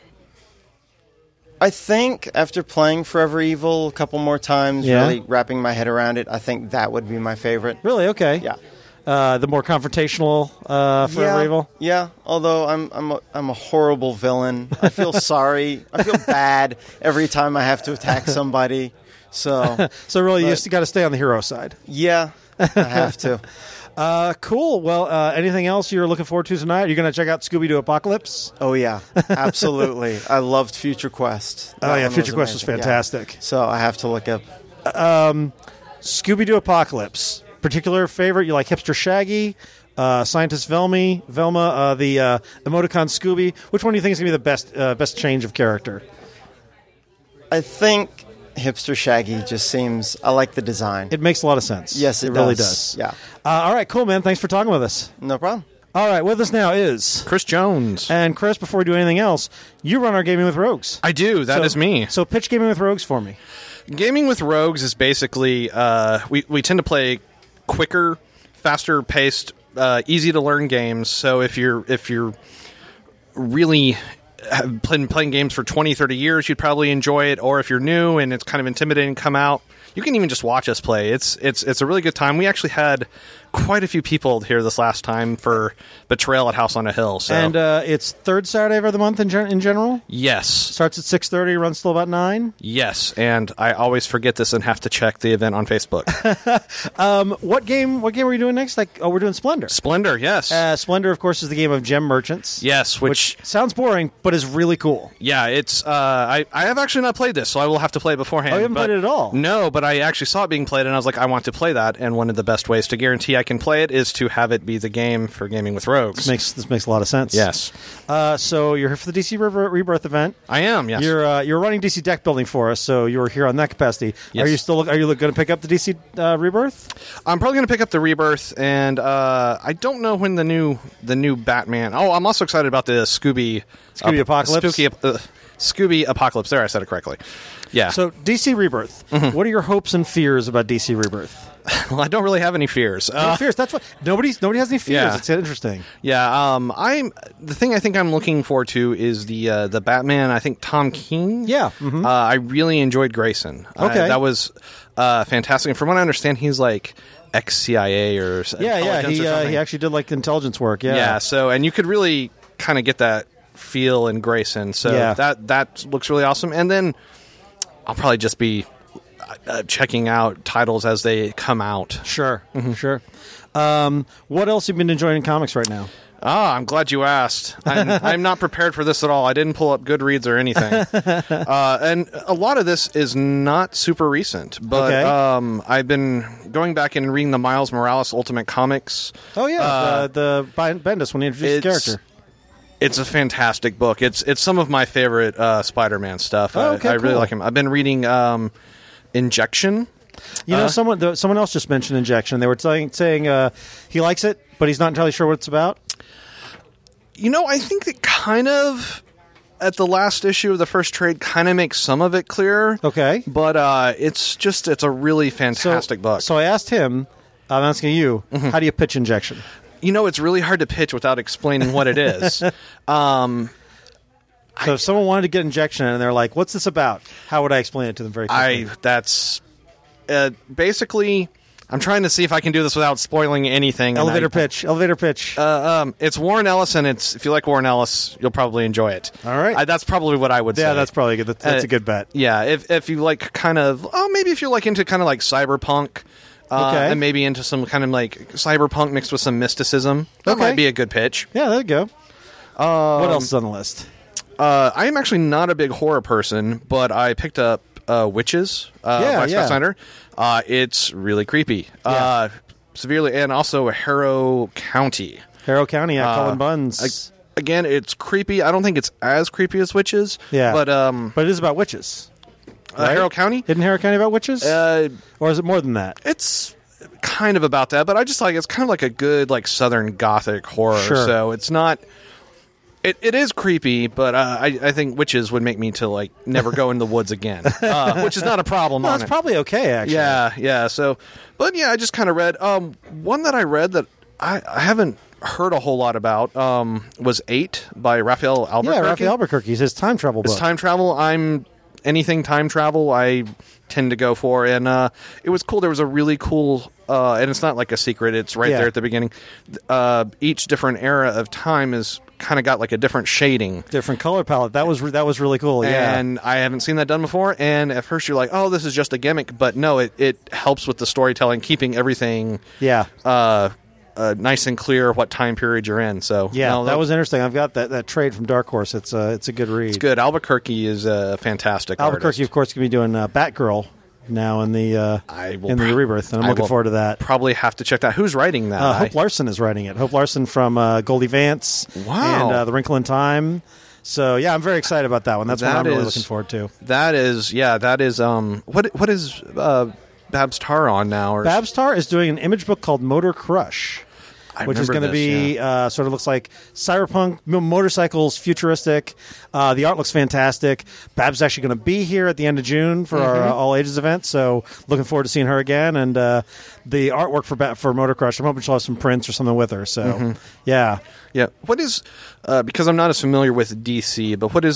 I think after playing Forever Evil a couple more times, Yeah. really wrapping my head around it, I think that would be my favorite. Really? Okay. Yeah. Uh, the more confrontational uh, Forever yeah, Evil. Yeah, although I'm I'm a, I'm a horrible villain. I feel sorry. I feel bad every time I have to attack somebody. So So really, you But- just got to stay on the hero side. yeah, I have to. Uh, cool. Well, uh, anything else you're looking forward to tonight? You're going to check out Scooby Doo Apocalypse? Oh yeah, absolutely. I loved Future Quest. Oh, That yeah, one Future Quest was amazing, yeah. fantastic. So I have to look up. Scooby Doo Apocalypse. Particular favorite? You like Hipster Shaggy, uh, Scientist Velmy, Velma, uh, the uh, emoticon Scooby. Which one do you think is going to be the best uh, best change of character? I think Hipster Shaggy just seems. I like the design. It makes a lot of sense. yes, it, really does. does. Yeah, Uh, all right, cool, man. Thanks for talking with us. no problem. All right, with us now is Chris Jones. And Chris, before we do anything else, you run our Gaming with Rogues. I do. That So- is me. So pitch Gaming with Rogues for me. Gaming with Rogues is basically uh, we we tend to play quicker, faster paced, uh, easy to learn games. So if you're if you're really have been playing games for twenty, thirty years, you'd probably enjoy it. Or if you're new and it's kind of intimidating to come out, you can even just watch us play. It's it's it's a really good time. We actually had quite a few people here this last time for Betrayal at House on a Hill. So. And uh, it's third Saturday of the month in, gen- in general? Yes. Starts at six thirty, runs till about nine? Yes, and I always forget this and have to check the event on Facebook. um, what game What game are we doing next? Like, oh, we're doing Splendor. Splendor, yes. Uh, Splendor, of course, is the game of gem merchants. Yes, which... which sounds boring, but is really cool. Yeah, it's... Uh, I, I have actually not played this, so I will have to play it beforehand. Oh, you haven't but, played it at all? No, but I actually saw it being played, and I was like, I want to play that, and one of the best ways to guarantee I can play it is to have it be the game for Gaming with Rogues. This makes, this makes a lot of sense. Yes. Uh, so you're here for the D C Rebirth event. I am, yes. You're uh, you're running D C deck building for us, so you're here on that capacity. Yes. Are you still are you going to pick up the D C uh, Rebirth? I'm probably going to pick up the Rebirth, and uh, I don't know when the new the new Batman. Oh, I'm also excited about the Scooby Scooby uh, Apocalypse. Spooky, uh, Scooby Apocalypse. There, I said it correctly. Yeah. So D C Rebirth. Mm-hmm. What are your hopes and fears about D C Rebirth? Well, I don't really have any fears. No Uh, fears. That's what nobody's nobody has any fears. Yeah. It's interesting. Yeah, um, I'm the thing I think I'm looking forward to is the uh, the Batman. I think Tom King. Yeah, mhm. uh, I really enjoyed Grayson. Okay. Uh, that was uh, fantastic. And from what I understand, he's like ex C I A or Yeah, yeah. intelligence He or uh, something. he actually did like intelligence work. Yeah. Yeah. So, and you could really kind of get that feel in Grayson. So Yeah. that that looks really awesome. And then I'll probably just be uh, checking out titles as they come out. Sure, mm-hmm. sure. Um, what else have you been enjoying in comics right now? Ah, I'm glad you asked. I'm, I'm not prepared for this at all. I didn't pull up Goodreads or anything. uh, and a lot of this is not super recent, but Okay. um, I've been going back and reading the Miles Morales Ultimate Comics. Oh yeah, Uh, the, the Ben- Bendis when he introduced the it's- character. It's a fantastic book. It's it's some of my favorite uh, Spider-Man stuff. Oh, okay, I, I really cool. like him. I've been reading um, Injection. You know, Uh, someone the, someone else just mentioned Injection. They were saying saying uh, he likes it, but he's not entirely sure what it's about. You know, I think it kind of, at the last issue of the first trade, kind of makes some of it clearer. Okay. But uh, it's just, it's a really fantastic book. So I asked him. I'm asking you. How do you pitch Injection? You know, it's really hard to pitch without explaining what it is. um, So if someone wanted to get Injection and they're like, "What's this about?" How would I explain it to them very quickly? I, that's, uh, basically, I'm trying to see if I can do this without spoiling anything. and Elevator I- pitch. Elevator pitch. Uh, um, it's Warren Ellis, and it's if you like Warren Ellis, you'll probably enjoy it. All right, I, that's probably what I would say. yeah, that's probably good. That's, that's Uh, a good bet. Yeah, if if you like, kind of, oh, maybe if you're like into kind of like cyberpunk, uh, Okay. and maybe into some kind of like cyberpunk mixed with some mysticism, that Okay. might be a good pitch. Yeah, there you go. Um, What else is on the list? Uh, I am actually not a big horror person, but I picked up uh, Witches uh, Yeah, by yeah. Scott Snyder. Uh, it's really creepy, uh, severely, and also Harrow County. Harrow County, yeah, Uh, Colin Buns. ag- again, it's creepy. I don't think it's as creepy as Witches. yeah, but um, but it is about witches. uh, Harrow County. Isn't Harrow County about witches? Uh, or is it more than that? It's kind of about that, but I just like it's kind of like a good like Southern Gothic horror. Sure. So it's not. It, it is creepy, but uh, I, I think Witches would make me to like never go in the woods again, uh, which is not a problem. No, on it's it. probably okay, actually. Yeah, yeah. So, but yeah, I just kind of read um, one that I read that I, I haven't heard a whole lot about um, was Eight by Raphael Albuquerque. Yeah, Raphael Albuquerque's his time travel book. It's time travel. I'm anything time travel. I tend to go for, and uh, it was cool. There was a really cool, uh, and it's not like a secret. It's right Yeah. there at the beginning. Uh, each different era of time is kind of got like a different shading. Different color palette. That was re- that was really cool. Yeah. And I haven't seen that done before. And at first you're like, oh, this is just a gimmick. But no, it, it helps with the storytelling, keeping everything yeah. uh, uh, nice and clear what time period you're in. So Yeah, no, that was interesting. I've got that, that trade from Dark Horse. It's a it's a good read. it's good. Albuquerque is a fantastic Albuquerque, artist. of course, can be doing uh, Batgirl now in the uh, I will in the pro- rebirth, and I'm I looking will forward to that. Probably have to check that. Who's writing that? Uh, I- Hope Larson is writing it. Hope Larson from uh, Goldie Vance Wow. and uh, The Wrinkle in Time. So yeah, I'm very excited about that one. That's what That I'm really is- looking forward to. That is, yeah, that is. Um, what what is uh, Babs Tar on now? Or Babstar is doing an image book called Motor Crush. I which is remember going to this, be uh, sort of looks like cyberpunk m- motorcycles, futuristic. Uh, the art looks fantastic. Bab's actually going to be here at the end of June for our Mhm. uh, all ages event, so looking forward to seeing her again. And uh, the artwork for ba- for Motor Crush, I'm hoping she'll have some prints or something with her. So Mhm. yeah, Yeah. What is uh, because I'm not as familiar with D C, but what is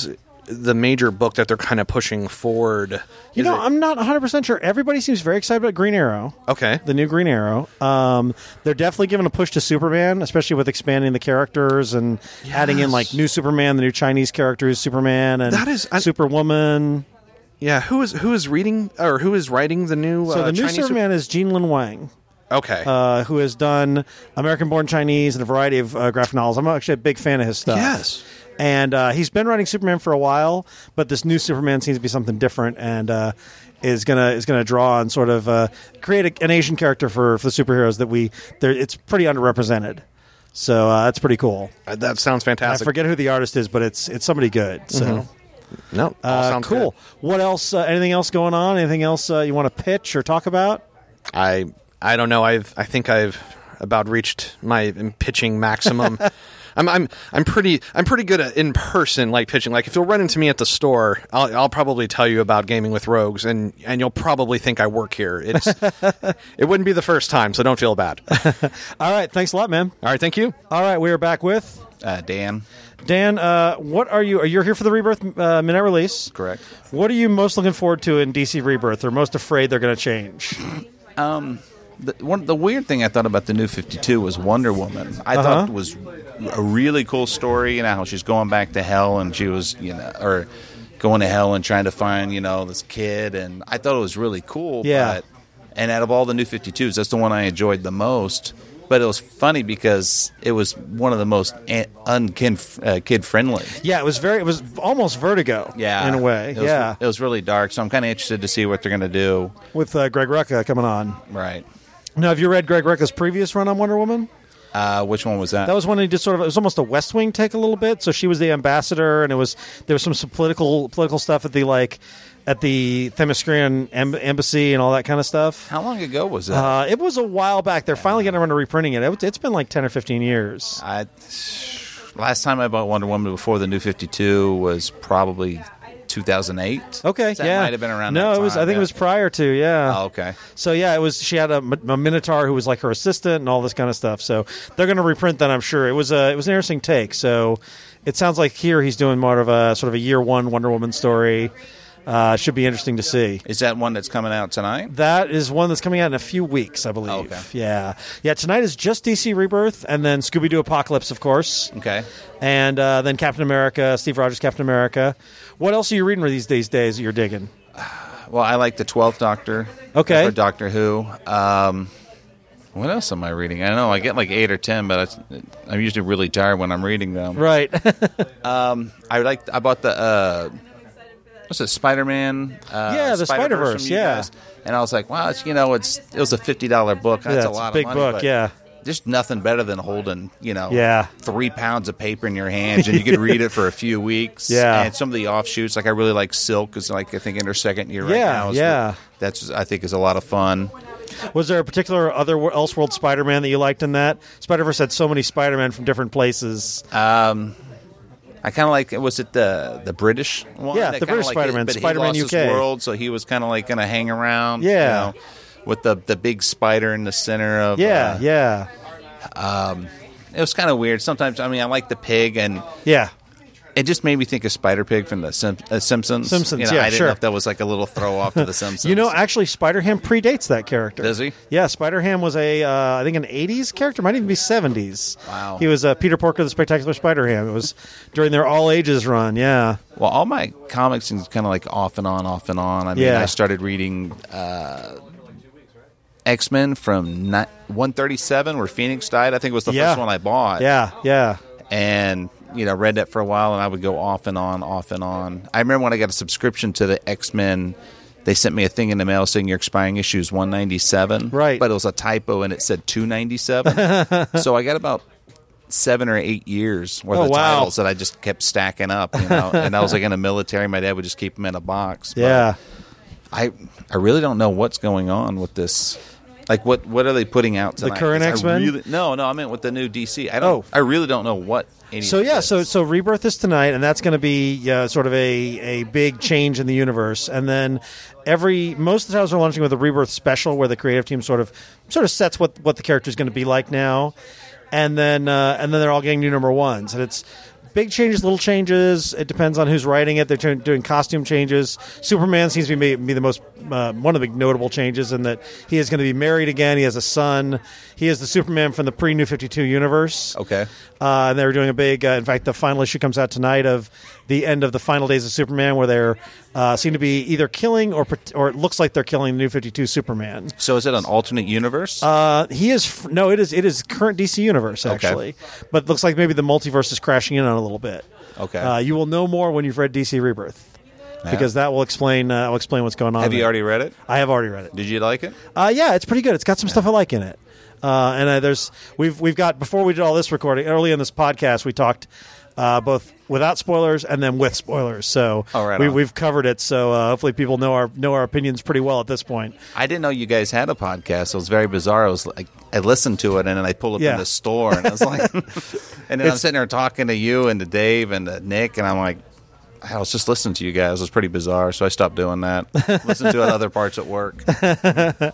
the major book that they're kind of pushing forward. You Is know, it- I'm not one hundred percent sure. Everybody seems very excited about Green Arrow. Okay. The new Green Arrow. Um, they're definitely giving a push to Superman, especially with expanding the characters and adding in like new Superman, the new Chinese characters, Superman and That is- I- Superwoman. Yeah, who is who is reading or who is writing the new? So uh, the new Chinese Superman is Jean Lin Wang. Okay. Uh, who has done American-Born Chinese and a variety of uh, graphic novels. I'm actually a big fan of his stuff. Yes. And uh, he's been writing Superman for a while, but this new Superman seems to be something different and uh, is gonna is gonna draw and sort of uh, create a, an Asian character for, for the superheroes that we. It's pretty underrepresented. So uh, that's pretty cool. Uh, that sounds I fantastic. forget who the artist is, but it's it's somebody good. So. Mhm. No, all Uh, sounds cool. good. What else? Uh, anything else going on? Anything else uh, you want to pitch or talk about? I I don't know. I've I think I've about reached my pitching maximum. I'm I'm I'm pretty I'm pretty good at in person like pitching. Like if you'll run into me at the store, I'll I'll probably tell you about Gaming with Rogues, and and you'll probably think I work here. It's it wouldn't be the first time, so don't feel bad. All right, thanks a lot, man. All right, thank you. All right, we are back with uh, Dan. Dan, uh, what are you? You're here for the Rebirth uh, midnight release, correct? What are you most looking forward to in D C Rebirth, or most afraid they're going to change? Um, the, one, the weird thing I thought about the new fifty-two was Wonder Woman. I Uh-huh. thought it was a really cool story. You know how she's going back to hell and she was, you know, or going to hell and trying to find, you know, this kid. And I thought it was really cool. Yeah. But, and out of all the new fifty-twos, that's the one I enjoyed the most. But it was funny because it was one of the most un-kid uh, kid friendly. Yeah, it was very. It was almost Vertigo. Yeah, in a way. It was, yeah, it was really dark. So I'm kind of interested to see what they're going to do with uh, Greg Rucka coming on. Right. Now, have you read Greg Rucka's previous run on Wonder Woman? Uh, which one was that? That was one he did sort of. It was almost a West Wing take a little bit. So she was the ambassador, and it was there was some, some political political stuff at the like at the Themysciran em- embassy and all that kind of stuff. How long ago was that? Uh, it was a while back. They're finally getting around to reprinting it. it. It's been like ten or fifteen years. I, last time I bought Wonder Woman before the new fifty-two was probably two thousand eight. Okay, that yeah, might have been around. No, that it was. time, I think yeah. it was prior to. Yeah. Oh, okay. So yeah, it was. She had a, a Minotaur who was like her assistant and all this kind of stuff. So they're going to reprint that, I'm sure. It was a. It was an interesting take. So it sounds like here he's doing more of a sort of a year one Wonder Woman story. Uh, should be interesting to see. Is that one that's coming out tonight? That is one that's coming out in a few weeks, I believe. Oh, okay. Yeah, yeah. Tonight is just D C Rebirth, and then Scooby Doo Apocalypse, of course. Okay. And uh, then Captain America, Steve Rogers, Captain America. What else are you reading these these days that you're digging? Well, I like the twelfth Doctor. Okay. Or Doctor Who. Um, what else am I reading? I don't know. I get like eight or ten, but I, I'm usually really tired when I'm reading them. Right. um, I like. I bought the. Uh, What's it, Spider-Man? Uh, Yeah, the Spider-Verse, from you yeah. guys. And I was like, wow, it's, you know, it's it was a fifty dollar book. That's Yeah, a it's a lot big of money. book, but yeah. There's nothing better than holding, you know, Yeah. three pounds of paper in your hands, and you could read it for a few weeks. Yeah. And some of the offshoots, like I really like Silk, is like I think in her second year right Yeah, now. So yeah. That's I think is a lot of fun. Was there a particular other Elseworld Spider-Man that you liked in that? Spider-Verse had so many Spider-Man from different places. Um, I kind of like. Was it the the British one? Yeah, That the kinda British like Spider-Man, but he Spider-Man lost U his K. world, so he was kind of like going to hang around. Yeah. you know, with the the big spider in the center of. Yeah, uh, yeah. Um, it was kind of weird. Sometimes, I mean, I like the pig, and Yeah. it just made me think of Spider Pig from the Sim- uh, Simpsons. Simpsons, You know, yeah, I didn't sure. know if that was like a little throw off to the Simpsons. You know, actually, Spider-Ham predates that character. Does he? Yeah, Spider-Ham was a, uh, I think, an eighties character. Might even be seventies. Wow. He was uh, Peter Porker, the Spectacular Spider-Ham. It was during their all-ages run, yeah. Well, all my comics is kind of like off and on, off and on. I mean, Yeah. I started reading uh, X-Men from ni- one thirty-seven, where Phoenix died. I think it was the Yeah. first one I bought. Yeah, yeah. And, you know, read that for a while, and I would go off and on, off and on. I remember when I got a subscription to the X-Men, they sent me a thing in the mail saying your expiring issue is one ninety-seven. Right. But it was a typo, and it said two ninety-seven. So I got about seven or eight years worth Oh, of wow. titles that I just kept stacking up, you know. And I was like in the military. My dad would just keep them in a box. But Yeah. I I really don't know what's going on with this. Like, what what are they putting out The tonight? current 'Cause I X-Men? really- no, no, I meant with the new D C. I don't. Oh. I really don't know what. Any So of yeah, this so is. so Rebirth is tonight, and that's going to be uh, sort of a, a big change in the universe. And then every most of the titles are launching with a Rebirth special, where the creative team sort of sort of sets what, what the character is going to be like now, and then uh, and then they're all getting new number ones, and it's big changes, little changes. It depends on who's writing it. They're t- doing costume changes. Superman seems to be, be the most uh, one of the notable changes in that he is going to be married again. He has a son. He is the Superman from the pre-New fifty-two universe. Okay. Uh, and they're doing a big. Uh, in fact, the final issue comes out tonight of the end of the final days of Superman, where they're uh, seem to be either killing or or it looks like they're killing the New fifty-two Superman. So is it an alternate universe? Uh, he is no, it is it is current D C universe actually, Okay. but it looks like maybe the multiverse is crashing in on a little bit. Okay. Uh, you will know more when you've read D C Rebirth, Yeah. because that will explain uh, will explain what's going on. Have you there. already read it? I have already read it. Did you like it? Uh, yeah, it's pretty good. It's got some stuff I like in it. Uh, and uh, there's we've we've got before we did all this recording early in this podcast, we talked uh, both without spoilers and then with spoilers. So Oh, right we, on. we've covered it. So uh, hopefully people know our know our opinions pretty well at this point. I didn't know you guys had a podcast. It was very bizarre. I was like, I listened to it and then I pulled up Yeah. in the store and I was like, and then I'm It's- sitting there talking to you and to Dave and to Nick and I'm like, I was just listening to you guys. It was pretty bizarre, so I stopped doing that. Listen to it other parts at work. uh,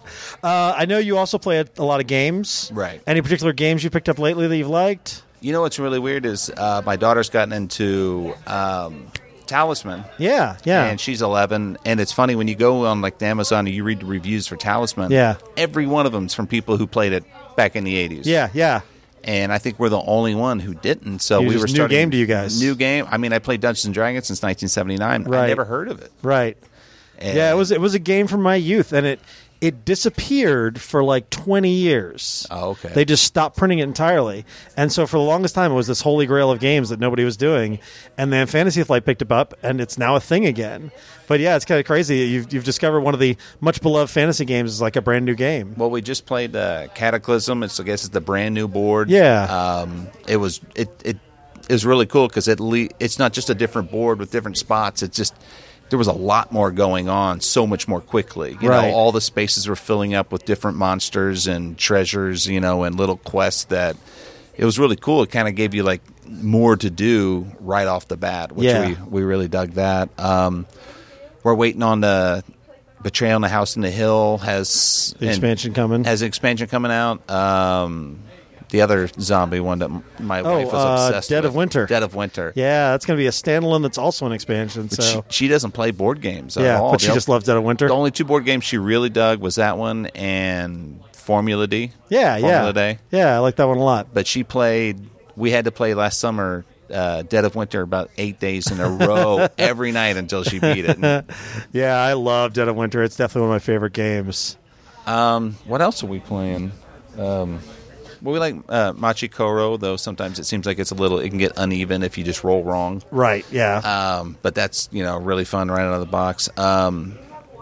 I know you also play a, a lot of games. Right. Any particular games you picked up lately that you've liked? You know what's really weird is uh, my daughter's gotten into um, Talisman. Yeah, yeah. And she's eleven. And it's funny when you go on like Amazon and you read the reviews for Talisman. Yeah. Every one of them's from people who played it back in the eighties. Yeah, yeah. And I think we're the only one who didn't. So You we just were new starting game to you guys. New game. I mean, I played Dungeons and Dragons since nineteen seventy-nine. Right. I never heard of it. Right. And yeah, it was it was a game from my youth, and it it disappeared for like twenty years. Oh, okay. They just stopped printing it entirely, and so for the longest time, it was this holy grail of games that nobody was doing, and then Fantasy Flight picked it up, and it's now a thing again. But yeah, it's kind of crazy. You've you've discovered one of the much beloved fantasy games is like a brand new game. Well, we just played uh, Cataclysm. It's I guess it's the brand new board. Yeah. Um, it was it it is really cool because it le- it's not just a different board with different spots. It's just there was a lot more going on so much more quickly. You Right. know, all the spaces were filling up with different monsters and treasures, you know, and little quests that it was really cool. It kind of gave you like more to do right off the bat, which Yeah. we, we really dug that. Um, we're waiting on the Betrayal in the House in the Hill has The expansion coming. Has an expansion coming out. Um, the other zombie one that my Oh, wife was uh, obsessed Dead with. of Winter. Dead of Winter. Yeah, that's going to be a standalone. That's also an expansion. But So she, she doesn't play board games at yeah, all. but she The just loves Dead of Winter. The only two board games she really dug was that one and Formula D. Yeah, Formula yeah, Day. yeah. I like that one a lot. But she played. We had to play last summer. Uh, Dead of Winter about eight days in a row every night until she beat it. And, Yeah, I love Dead of Winter. It's definitely one of my favorite games. um, what else are we playing? Um, well, we like uh, Machi Koro, though sometimes it seems like it's a little. It can get uneven if you just roll wrong. Right. Yeah. Um, but that's you know really fun right out of the box. Um,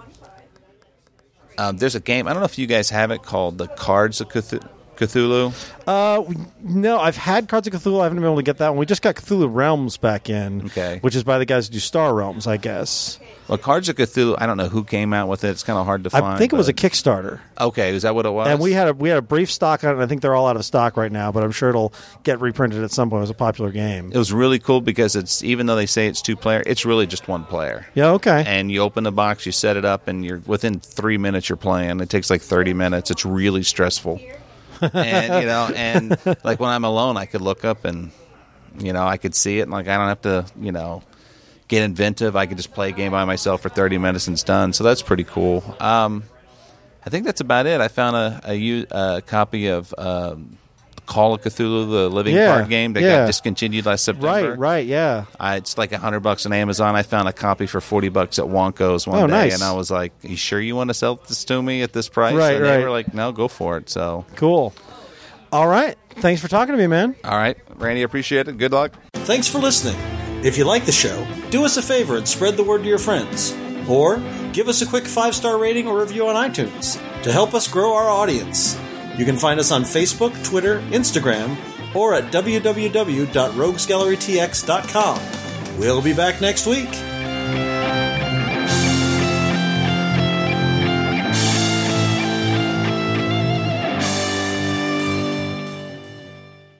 um, there's a game. I don't know if you guys have it called the Cards of Cthulhu. Cthulhu. Uh, we- no, I've had Cards of Cthulhu. I haven't been able to get that one. We just got Cthulhu Realms back in, Okay. which is by the guys who do Star Realms, I guess. Well, Cards of Cthulhu. I don't know who came out with it. It's kind of hard to find. I think it was a but- Kickstarter, Okay, is that what it was? and we had a we had a brief stock on it. And I think they're all out of stock right now, but I'm sure it'll get reprinted at some point. It was a popular game. It was really cool because it's even though they say it's two player, it's really just one player. Yeah. Okay. And you open the box, you set it up, and you're within three minutes you're playing. It takes like thirty minutes. It's really stressful. And you know, and like when I'm alone, I could look up and you know I could see it, and like I don't have to you know get inventive. I could just play a game by myself for thirty minutes and it's done. So that's pretty cool. Um, I think that's about it. I found a, a, u- a copy of um, Call of Cthulhu, the living Yeah, card game that yeah. got discontinued last September. Right. Right. Yeah. Uh, it's like a hundred bucks on Amazon. I found a copy for forty bucks at Wonko's one Oh, day, nice. and I was like, "You sure you want to sell this to me at this price?" Right, and they right. were like, "No, go for it." So, Cool. All right. Thanks for talking to me, man. all right, Randy, appreciate it. Good luck. Thanks for listening. If you like the show, do us a favor and spread the word to your friends. Or give us a quick five-star rating or review on iTunes to help us grow our audience. You can find us on Facebook, Twitter, Instagram, or at w w w dot rogues gallery t x dot com. We'll be back next week.